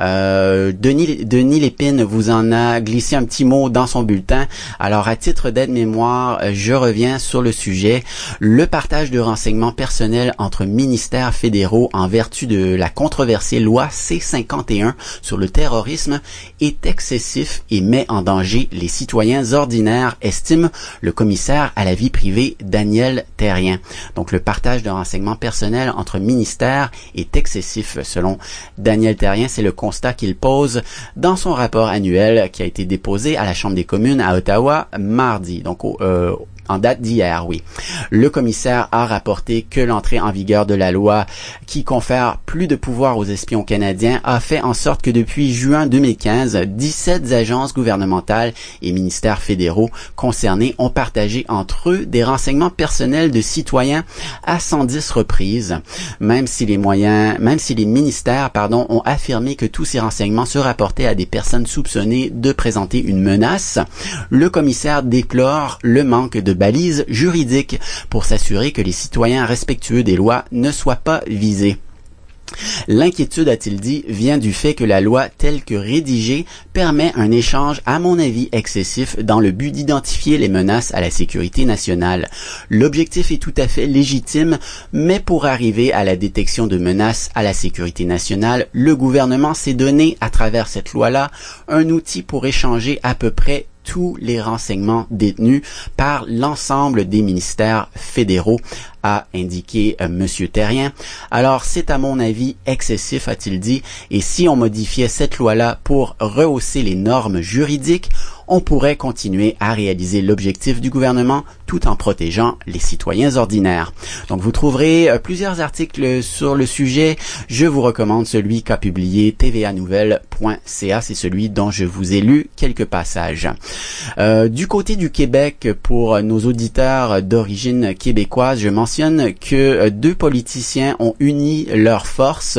Denis Lépine vous en a glissé un petit mot dans son bulletin. Alors, à titre d'aide-mémoire, je reviens sur le sujet. Le partage de renseignements personnels entre ministères fédéraux en vertu de la controversée loi C-51 sur le terrorisme est excessif et met en danger les citoyens ordinaires, estime le commissaire à la vie privée Daniel Therrien. Donc, le partage de renseignements personnels entre ministères est excessif. Selon Daniel Therrien, c'est le constat qu'il pose dans son rapport annuel qui a été déposé à la Chambre des communes à Ottawa mardi, donc en date d'hier, oui. Le commissaire a rapporté que l'entrée en vigueur de la loi qui confère plus de pouvoir aux espions canadiens a fait en sorte que depuis juin 2015, 17 agences gouvernementales et ministères fédéraux concernés ont partagé entre eux des renseignements personnels de citoyens à 110 reprises. Même si les ministères, ont affirmé que tous ces renseignements se rapportaient à des personnes soupçonnées de présenter une menace, le commissaire déplore le manque de balises juridiques pour s'assurer que les citoyens respectueux des lois ne soient pas visés. L'inquiétude, a-t-il dit, vient du fait que la loi telle que rédigée permet un échange, à mon avis, excessif dans le but d'identifier les menaces à la sécurité nationale. L'objectif est tout à fait légitime, mais pour arriver à la détection de menaces à la sécurité nationale, le gouvernement s'est donné, à travers cette loi-là, un outil pour échanger à peu près tous les renseignements détenus par l'ensemble des ministères fédéraux, a indiqué Monsieur Terrien. Alors, c'est à mon avis excessif, a-t-il dit, et si on modifiait cette loi-là pour rehausser les normes juridiques, on pourrait continuer à réaliser l'objectif du gouvernement tout en protégeant les citoyens ordinaires. Donc, vous trouverez plusieurs articles sur le sujet. Je vous recommande celui qu'a publié tvanouvelles.ca. C'est celui dont je vous ai lu quelques passages. Du côté du Québec, pour nos auditeurs d'origine québécoise, je mentionne que deux politiciens ont uni leurs forces,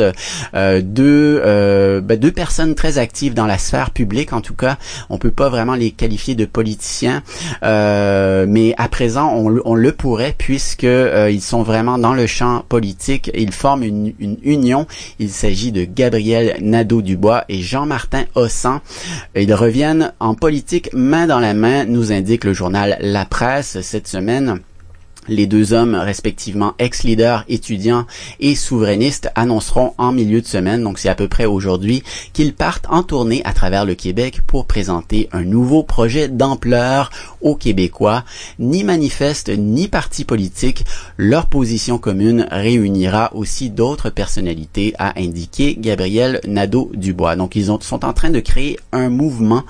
deux personnes très actives dans la sphère publique. En tout cas, on peut pas vraiment les qualifier de politiciens, mais à présent on le pourrait, puisque ils sont vraiment dans le champ politique. Ils forment une union. Il s'agit de Gabriel Nadeau-Dubois et Jean-Martin Hossan. Ils reviennent en politique main dans la main, nous indique le journal La Presse cette semaine. Les deux hommes, respectivement ex-leaders étudiants et souverainistes, annonceront en milieu de semaine, donc c'est à peu près aujourd'hui, qu'ils partent en tournée à travers le Québec pour présenter un nouveau projet d'ampleur aux Québécois. Ni manifeste, ni parti politique, leur position commune réunira aussi d'autres personnalités, a indiqué Gabriel Nadeau-Dubois. Donc ils sont en train de créer un mouvement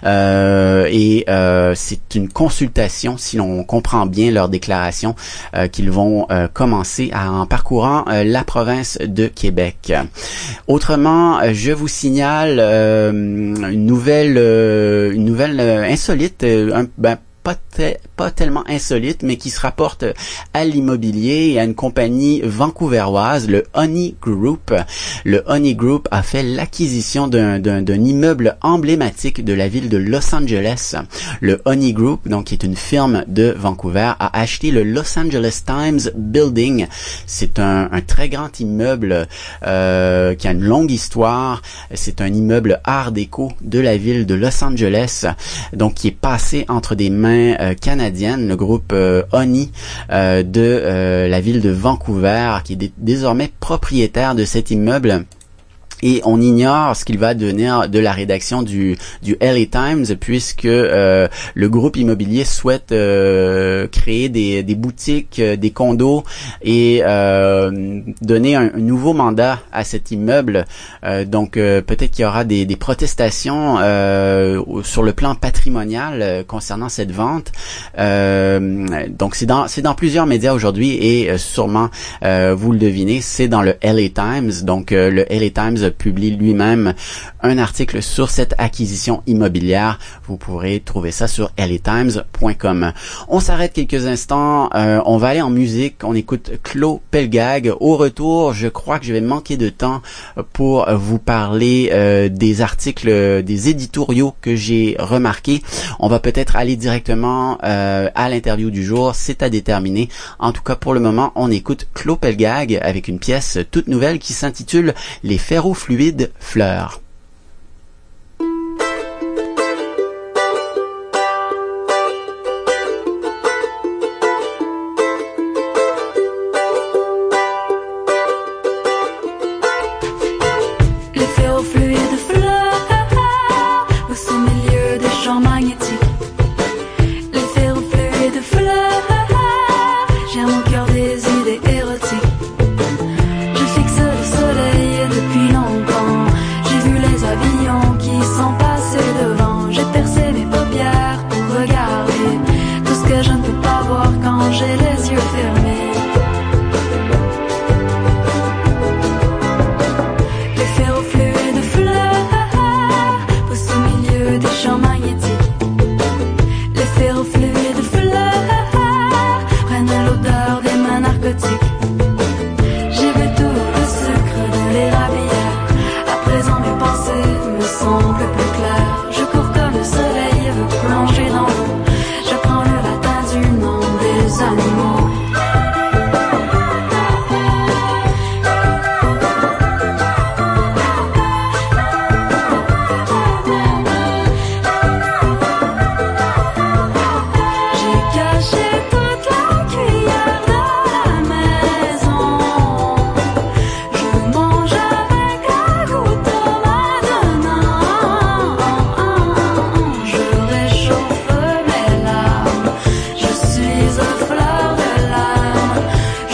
et c'est une consultation, si l'on comprend bien leur déclaration, qu'ils vont commencer en parcourant la province de Québec. Autrement, je vous signale une nouvelle insolite, pas tellement insolite, mais qui se rapporte à l'immobilier et à une compagnie vancouveroise, le Honey Group. Le Honey Group a fait l'acquisition d'un immeuble emblématique de la ville de Los Angeles. Le Honey Group, donc, qui est une firme de Vancouver, a acheté le Los Angeles Times Building. C'est un très grand immeuble qui a une longue histoire. C'est un immeuble art déco de la ville de Los Angeles, donc qui est passé entre des mains canadiennes, le groupe Honey de la ville de Vancouver, qui est désormais propriétaire de cet immeuble. Et on ignore ce qu'il va devenir de la rédaction du LA Times, puisque le groupe immobilier souhaite créer des boutiques, des condos et donner un nouveau mandat à cet immeuble. Donc peut-être qu'il y aura des protestations sur le plan patrimonial concernant cette vente. Donc c'est dans plusieurs médias aujourd'hui et sûrement vous le devinez, c'est dans le LA Times. Donc le LA Times publie lui-même un article sur cette acquisition immobilière. Vous pourrez trouver ça sur latimes.com. On s'arrête quelques instants. On va aller en musique. On écoute Claude Pelgag. Au retour, je crois que je vais manquer de temps pour vous parler des articles, des éditoriaux que j'ai remarqués. On va peut-être aller directement à l'interview du jour. C'est à déterminer. En tout cas, pour le moment, on écoute Claude Pelgag avec une pièce toute nouvelle qui s'intitule « Les ferrofluides fleurs ». Les ferrofluides fleurs poussent au milieu des champs magnétiques. Les ferrofluides fleurs j'ai mon cœur des idées érotiques. Je fixe le soleil depuis longtemps. J'ai vu les avions qui sont passés devant. J'ai percé mes paupières pour regarder tout ce que je ne peux pas voir quand j'ai les yeux fermés. Les ferrofluides fleurs poussent au milieu des champs magnétiques. Les ferrofluides fleurs prennent l'odeur des mains narcotiques. J'ai bu tout le sucre de l'érablière. À présent mes pensées me semblent plus claires. Je cours comme le soleil veut plonger dans l'eau. Je prends le latin du nom des animaux. J'ai caché toute la cuillère de la maison. Je mange avec un couteau maintenant. Je réchauffe mes larmes. Je suis aux fleurs de l'âme.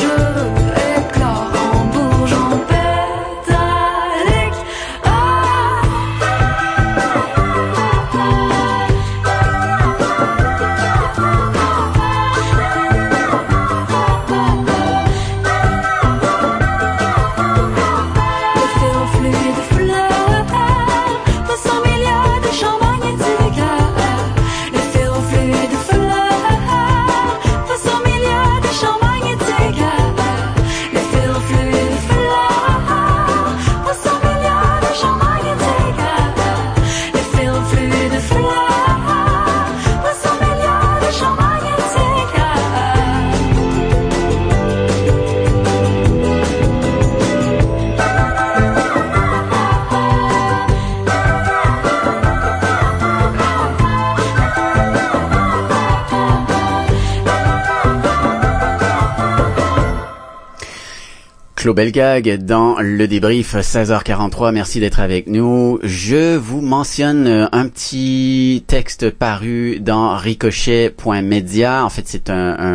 Claude Belgag dans le débrief 16h43. Merci d'être avec nous. Je vous mentionne un petit texte paru dans ricochet.media. En fait, c'est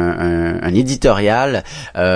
un éditorial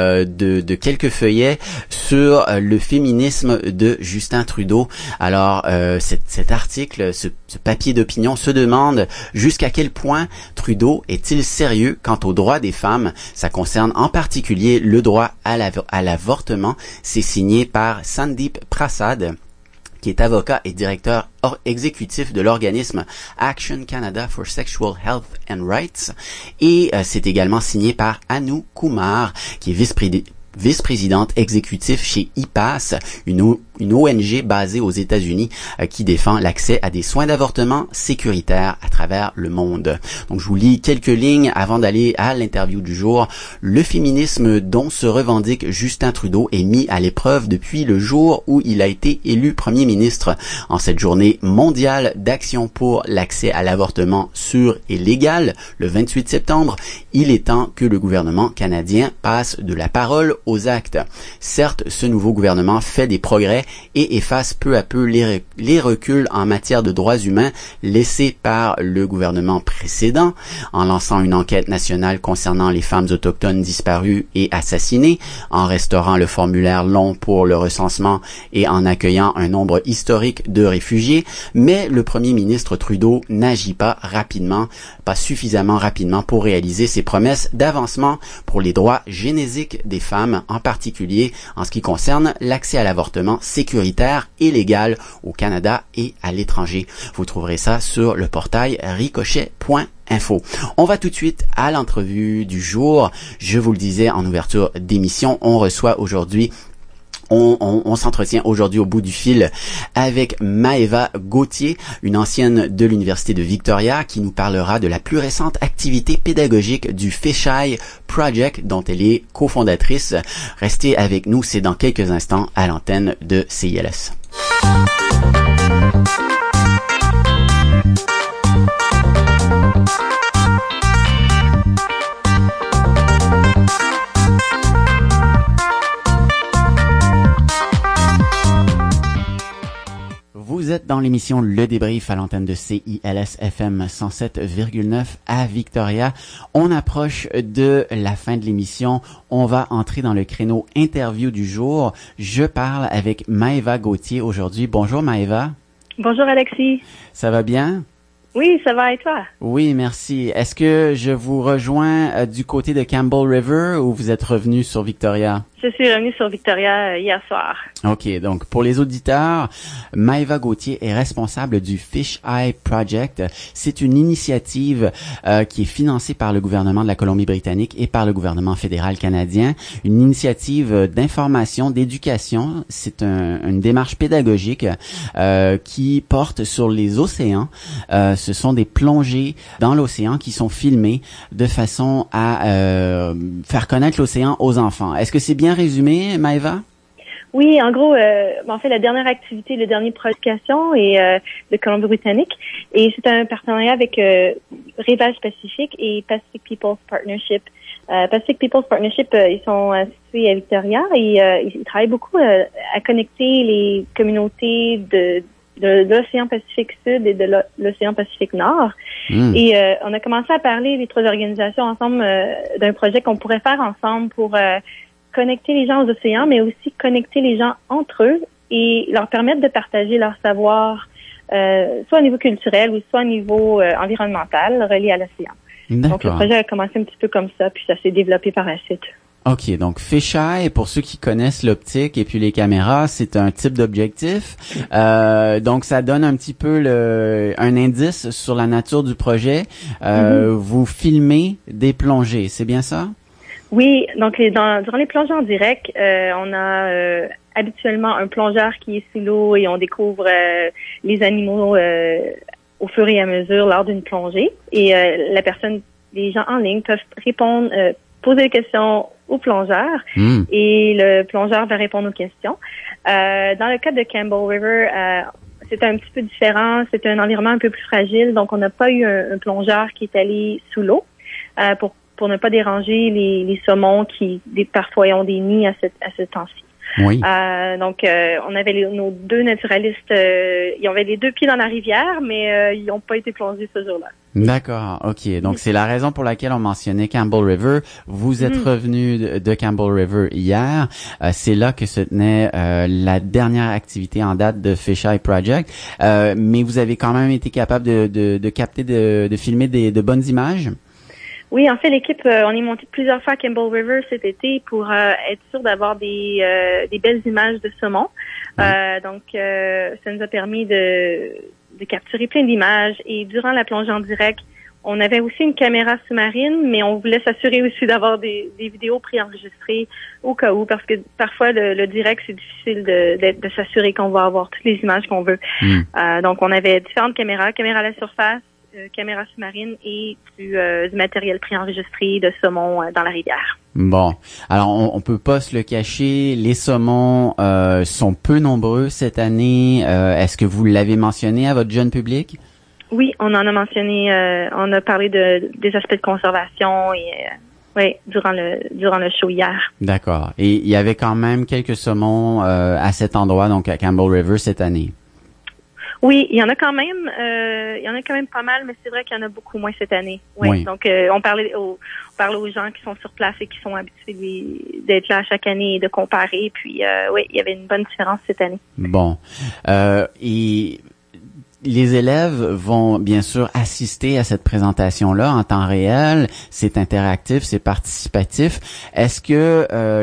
de quelques feuillets sur le féminisme de Justin Trudeau. Alors, cet article, ce papier d'opinion se demande jusqu'à quel point Trudeau est-il sérieux quant aux droits des femmes. Ça concerne en particulier le droit à l'avortement. C'est signé par Sandeep Prasad, qui est avocat et directeur exécutif de l'organisme Action Canada for Sexual Health and Rights. Et c'est également signé par Anu Kumar, qui est vice-présidente exécutive chez IPAS, une ONG basée aux États-Unis qui défend l'accès à des soins d'avortement sécuritaires à travers le monde. Donc, je vous lis quelques lignes avant d'aller à l'interview du jour. Le féminisme dont se revendique Justin Trudeau est mis à l'épreuve depuis le jour où il a été élu premier ministre. En cette journée mondiale d'action pour l'accès à l'avortement sûr et légal, le 28 septembre, il est temps que le gouvernement canadien passe de la parole aux actes. Certes, ce nouveau gouvernement fait des progrès et efface peu à peu les reculs en matière de droits humains laissés par le gouvernement précédent, en lançant une enquête nationale concernant les femmes autochtones disparues et assassinées, en restaurant le formulaire long pour le recensement et en accueillant un nombre historique de réfugiés, mais le premier ministre Trudeau n'agit pas suffisamment rapidement pour réaliser ses promesses d'avancement pour les droits génésiques des femmes, en particulier en ce qui concerne l'accès à l'avortement sécuritaire et légal au Canada et à l'étranger. Vous trouverez ça sur le portail ricochet.info. On va tout de suite à l'entrevue du jour. Je vous le disais en ouverture d'émission, on reçoit aujourd'hui On s'entretient aujourd'hui au bout du fil avec Maëva Gauthier, une ancienne de l'Université de Victoria, qui nous parlera de la plus récente activité pédagogique du Fisheye Project, dont elle est cofondatrice. Restez avec nous, c'est dans quelques instants à l'antenne de CILS. Vous êtes dans l'émission Le Débrief à l'antenne de CILS FM 107,9 à Victoria. On approche de la fin de l'émission. On va entrer dans le créneau interview du jour. Je parle avec Maëva Gauthier aujourd'hui. Bonjour Maëva. Bonjour Alexis. Ça va bien? Oui, ça va et toi? Oui, merci. Est-ce que je vous rejoins du côté de Campbell River ou vous êtes revenu sur Victoria? Je suis revenue sur Victoria hier soir. OK, donc pour les auditeurs, Maëva Gauthier est responsable du Fisheye Project. C'est une initiative qui est financée par le gouvernement de la Colombie-Britannique et par le gouvernement fédéral canadien. Une initiative d'information, d'éducation. C'est une démarche pédagogique qui porte sur les océans. Ce sont des plongées dans l'océan qui sont filmées de façon à faire connaître l'océan aux enfants. Est-ce que c'est bien résumé, Maëva? Oui, en gros, en fait, la dernière activité, le dernier provocation est de Colombie-Britannique et c'est un partenariat avec Rivage Pacifique et Pacific People's Partnership. Pacific People's Partnership, ils sont situés à Victoria et ils travaillent beaucoup à connecter les communautés de l'océan Pacifique Sud et de l'océan Pacifique Nord. Et on a commencé à parler, les trois organisations, ensemble d'un projet qu'on pourrait faire ensemble pour connecter les gens aux océans, mais aussi connecter les gens entre eux et leur permettre de partager leur savoir, soit au niveau culturel ou soit au niveau environnemental relié à l'océan. Donc le projet a commencé un petit peu comme ça, puis ça s'est développé par la suite. OK, donc Fisheye, pour ceux qui connaissent l'optique et puis les caméras, c'est un type d'objectif. Donc ça donne un petit peu un indice sur la nature du projet. Vous filmez des plongées, c'est bien ça? Oui, donc durant les plongées en direct, on a habituellement un plongeur qui est sous l'eau et on découvre les animaux au fur et à mesure lors d'une plongée. Et les gens en ligne peuvent répondre, poser des questions au plongeur et le plongeur va répondre aux questions. Dans le cas de Campbell River, c'est un petit peu différent. C'est un environnement un peu plus fragile, donc on n'a pas eu un plongeur qui est allé sous l'eau pour ne pas déranger les saumons qui parfois ont des nids à ce temps-ci. Oui. Donc, on avait nos deux naturalistes, ils avaient les 2 pieds dans la rivière, mais ils n'ont pas été plongés ce jour-là. D'accord, ok. Donc c'est la raison pour laquelle on mentionnait Campbell River. Vous êtes revenu de Campbell River hier. C'est là que se tenait la dernière activité en date de Fisheye Project. Mais vous avez quand même été capable de capter, de filmer de bonnes images. Oui, en fait, l'équipe, on est monté plusieurs fois à Campbell River cet été pour être sûr d'avoir des belles images de saumon. Donc, ça nous a permis de capturer plein d'images. Et durant la plongée en direct, on avait aussi une caméra sous-marine, mais on voulait s'assurer aussi d'avoir des vidéos préenregistrées au cas où, parce que parfois le direct, c'est difficile de s'assurer qu'on va avoir toutes les images qu'on veut. Donc, on avait différentes caméras à la surface, caméra sous-marine et du matériel préenregistré de saumon dans la rivière. Bon, alors on peut pas se le cacher, les saumons sont peu nombreux cette année. Est-ce que vous l'avez mentionné à votre jeune public? Oui, on en a mentionné, on a parlé des aspects de conservation et durant le show hier. D'accord. Et il y avait quand même quelques saumons à cet endroit, donc à Campbell River cette année. Oui, il y en a quand même pas mal, mais c'est vrai qu'il y en a beaucoup moins cette année. Oui. Donc, on parlait aux gens qui sont sur place et qui sont habitués d'être là chaque année et de comparer. Puis, oui, il y avait une bonne différence cette année. Bon. Et les élèves vont bien sûr assister à cette présentation-là en temps réel. C'est interactif, c'est participatif. Est-ce que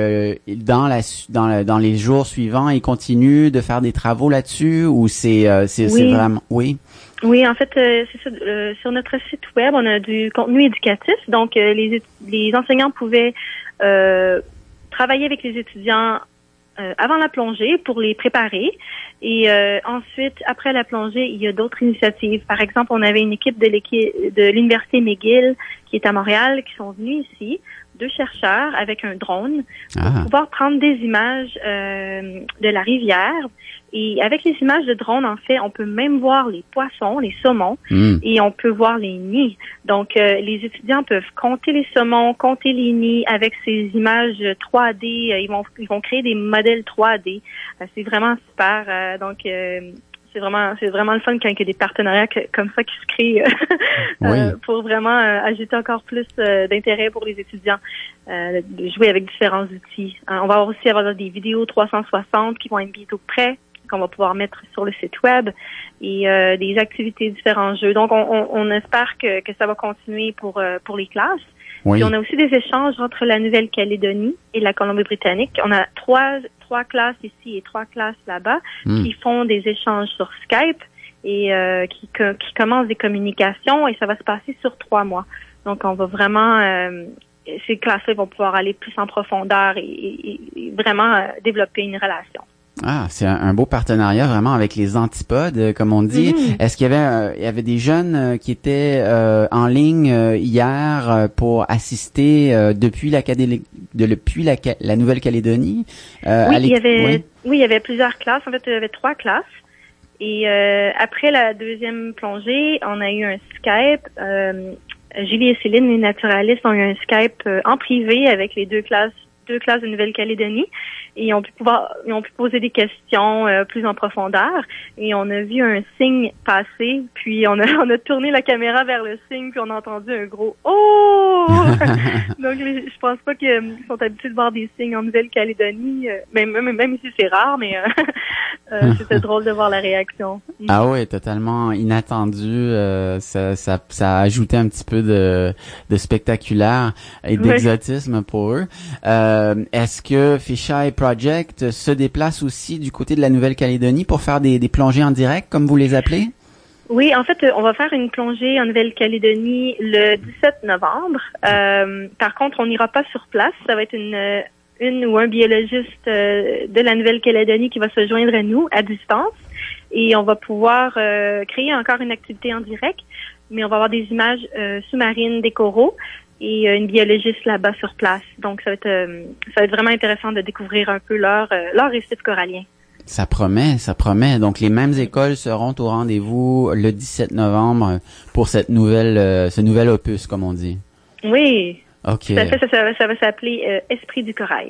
dans les jours suivants, ils continuent de faire des travaux là-dessus ou c'est vraiment oui? Oui, en fait, c'est ça. Sur notre site web, on a du contenu éducatif. Donc, les enseignants pouvaient travailler avec les étudiants avant la plongée pour les préparer. Et ensuite, après la plongée, il y a d'autres initiatives. Par exemple, on avait une équipe de l'Université McGill qui est à Montréal qui sont venus ici, 2 chercheurs avec un drone pour pouvoir prendre des images de la rivière. Et avec les images de drone, en fait, on peut même voir les poissons, les saumons, et on peut voir les nids. Donc, les étudiants peuvent compter les saumons, compter les nids avec ces images 3D. Ils vont créer des modèles 3D. C'est vraiment super. Donc, c'est vraiment le fun quand il y a des partenariats comme ça qui se créent pour vraiment ajouter encore plus d'intérêt pour les étudiants, de jouer avec différents outils. On va aussi avoir des vidéos 360 qui vont être bientôt prêts, qu'on va pouvoir mettre sur le site web et des activités, différents jeux. Donc, on espère que ça va continuer pour les classes. Oui. Puis on a aussi des échanges entre la Nouvelle-Calédonie et la Colombie-Britannique. On a trois classes ici et 3 classes là-bas qui font des échanges sur Skype et qui commencent des communications et ça va se passer sur 3 mois. Donc, on va vraiment... ces classes-là vont pouvoir aller plus en profondeur et vraiment développer une relation. Ah, c'est un beau partenariat vraiment avec les antipodes, comme on dit. Est-ce qu'il y avait des jeunes qui étaient en ligne hier pour assister depuis la Nouvelle-Calédonie? Il y avait plusieurs classes. En fait, il y avait 3 classes. Et après la deuxième plongée, on a eu un Skype. Julie et Céline, les naturalistes, ont eu un Skype en privé avec les 2 classes de Nouvelle-Calédonie. Et ils ont pu poser des questions plus en profondeur. Et on a vu un signe passer, puis on a tourné la caméra vers le signe, puis on a entendu un gros « Oh! » Donc, je pense pas qu'ils sont habitués de voir des signes en Nouvelle-Calédonie. Même ici, c'est rare, mais c'était drôle de voir la réaction. Ah oui, totalement inattendu. Ça a ajouté un petit peu de spectaculaire et d'exotisme pour eux. Est-ce que Fisheye Project se déplace aussi du côté de la Nouvelle-Calédonie pour faire des plongées en direct, comme vous les appelez? Oui, en fait, on va faire une plongée en Nouvelle-Calédonie le 17 novembre. Par contre, on n'ira pas sur place. Ça va être une ou un biologiste de la Nouvelle-Calédonie qui va se joindre à nous à distance. Et on va pouvoir créer encore une activité en direct, mais on va avoir des images sous-marines des coraux et une biologiste là-bas sur place. Donc, ça va être vraiment intéressant de découvrir un peu leur récif corallien. Ça promet. Donc, les mêmes écoles seront au rendez-vous le 17 novembre pour ce nouvel opus, comme on dit. Oui. OK. Ça va s'appeler Esprit du corail.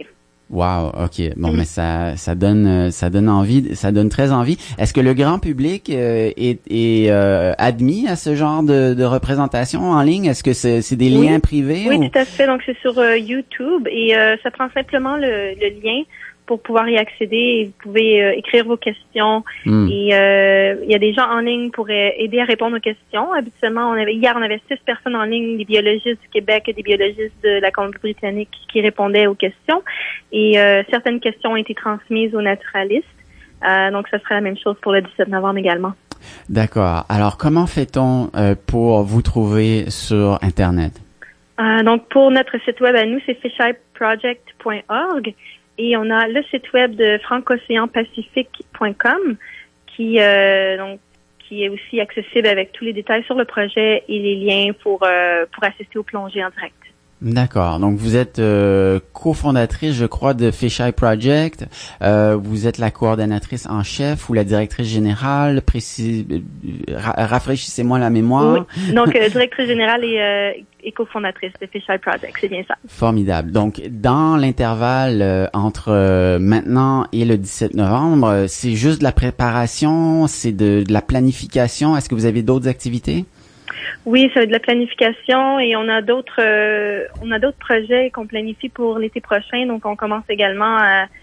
Wow, ok. Bon, mais ça donne envie, ça donne très envie. Est-ce que le grand public est admis à ce genre de représentation en ligne? Est-ce que c'est des liens privés? Oui, tout à fait. Donc c'est sur YouTube et ça prend simplement le lien pour pouvoir y accéder. Et vous pouvez écrire vos questions. Et il y a des gens en ligne pour aider à répondre aux questions. Habituellement, hier on avait 6 personnes en ligne, des biologistes du Québec et des biologistes de la Colombie-Britannique qui répondaient aux questions. Et certaines questions ont été transmises aux naturalistes. Donc ça sera la même chose pour le 17 novembre également. D'accord. Alors comment fait-on pour vous trouver sur Internet? Donc pour notre site web à nous, c'est fisheyproject.org. Et on a le site web de francoceanpacifique.com qui est aussi accessible avec tous les détails sur le projet et les liens pour assister aux plongées en direct. D'accord. Donc vous êtes cofondatrice, je crois, de Fisheye Project. Vous êtes la coordonnatrice en chef ou la directrice générale. Rafraîchissez-moi la mémoire. Oui. Donc directrice générale et cofondatrice de Fisheye Project, c'est bien ça. Formidable. Donc dans l'intervalle entre maintenant et le 17 novembre, c'est juste de la préparation, c'est de la planification. Est-ce que vous avez d'autres activités? Oui, ça va être de la planification et on a d'autres projets qu'on planifie pour l'été prochain. Donc, on commence également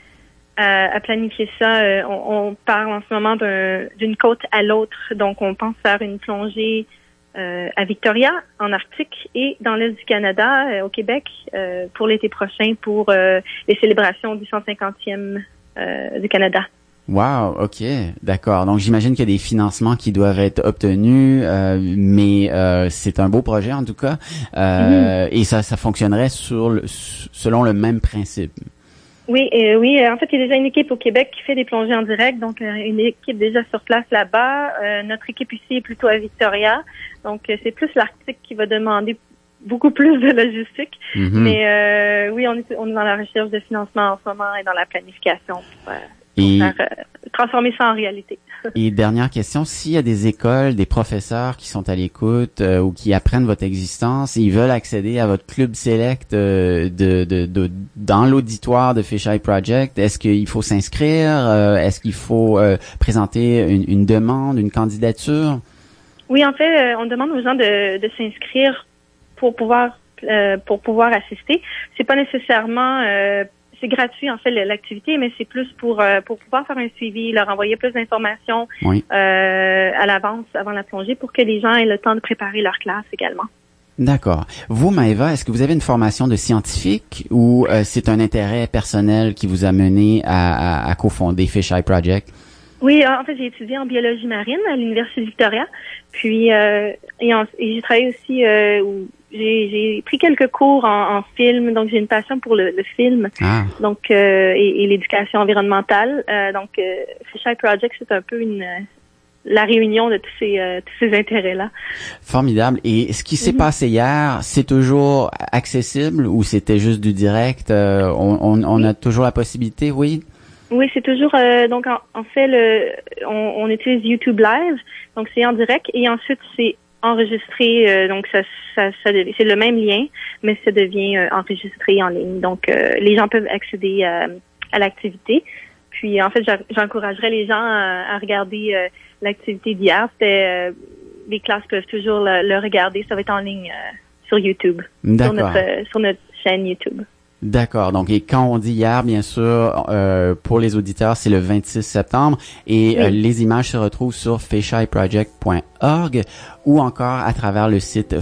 à planifier ça. On parle en ce moment d'une côte à l'autre. Donc, on pense faire une plongée à Victoria, en Arctique, et dans l'est du Canada, au Québec, pour l'été prochain, pour les célébrations du 150e du Canada. Wow, ok, d'accord. Donc j'imagine qu'il y a des financements qui doivent être obtenus, mais c'est un beau projet en tout cas, et ça fonctionnerait selon le même principe. Oui, en fait, il y a déjà une équipe au Québec qui fait des plongées en direct, donc une équipe déjà sur place là-bas. Notre équipe ici est plutôt à Victoria, donc c'est plus l'Arctique qui va demander beaucoup plus de logistique. Mais oui, on est dans la recherche de financement en ce moment et dans la planification pour transformer ça en réalité. Et dernière question, s'il y a des écoles, des professeurs qui sont à l'écoute ou qui apprennent votre existence et ils veulent accéder à votre club select dans l'auditoire de Fisheye Project, est-ce qu'il faut s'inscrire? Est-ce qu'il faut présenter une demande, une candidature? Oui, en fait, on demande aux gens de s'inscrire pour pouvoir assister. C'est pas nécessairement c'est gratuit, en fait, l'activité, mais c'est plus pour pouvoir faire un suivi, leur envoyer plus d'informations à l'avance, avant la plongée, pour que les gens aient le temps de préparer leur classe également. D'accord. Vous, Maëva, est-ce que vous avez une formation de scientifique ou c'est un intérêt personnel qui vous a mené à cofonder Fisheye Project? Oui, en fait, j'ai étudié en biologie marine à l'Université Victoria, puis et j'ai travaillé aussi j'ai pris quelques cours en film, donc j'ai une passion pour le film, donc et l'éducation environnementale. Donc Fisheye Project, c'est un peu la réunion de tous ces intérêts-là. Formidable. Et ce qui s'est passé hier, c'est toujours accessible ou c'était juste du direct? On a toujours la possibilité, oui? Oui, c'est toujours donc en fait on utilise YouTube Live, donc c'est en direct et ensuite c'est enregistré, donc ça c'est le même lien, mais ça devient enregistré en ligne. Donc les gens peuvent accéder à l'activité. Puis en fait, j'encouragerais les gens à regarder l'activité d'hier. C'était les classes peuvent toujours le regarder. Ça va être en ligne sur YouTube, sur notre chaîne YouTube. D'accord. Donc, et quand on dit hier, bien sûr, pour les auditeurs, c'est le 26 septembre et les images se retrouvent sur fisheyproject.org ou encore à travers le site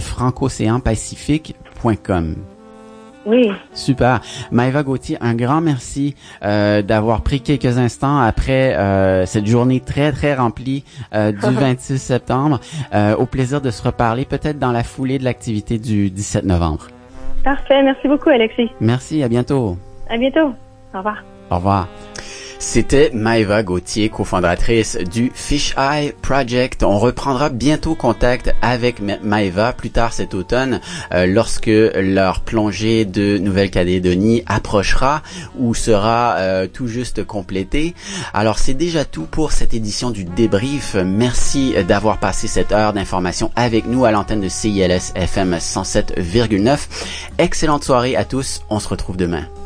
francoceanpacifique.com. Oui. Super. Maëva Gauthier, un grand merci d'avoir pris quelques instants après cette journée très, très remplie du 26 septembre. Au plaisir de se reparler peut-être dans la foulée de l'activité du 17 novembre. Parfait. Merci beaucoup, Alexis. Merci. À bientôt. À bientôt. Au revoir. Au revoir. C'était Maëva Gauthier, cofondatrice du Fisheye Project. On reprendra bientôt contact avec Maëva plus tard cet automne lorsque leur plongée de Nouvelle-Calédonie approchera ou sera tout juste complétée. Alors c'est déjà tout pour cette édition du débrief. Merci d'avoir passé cette heure d'information avec nous à l'antenne de CILS FM 107,9. Excellente soirée à tous. On se retrouve demain.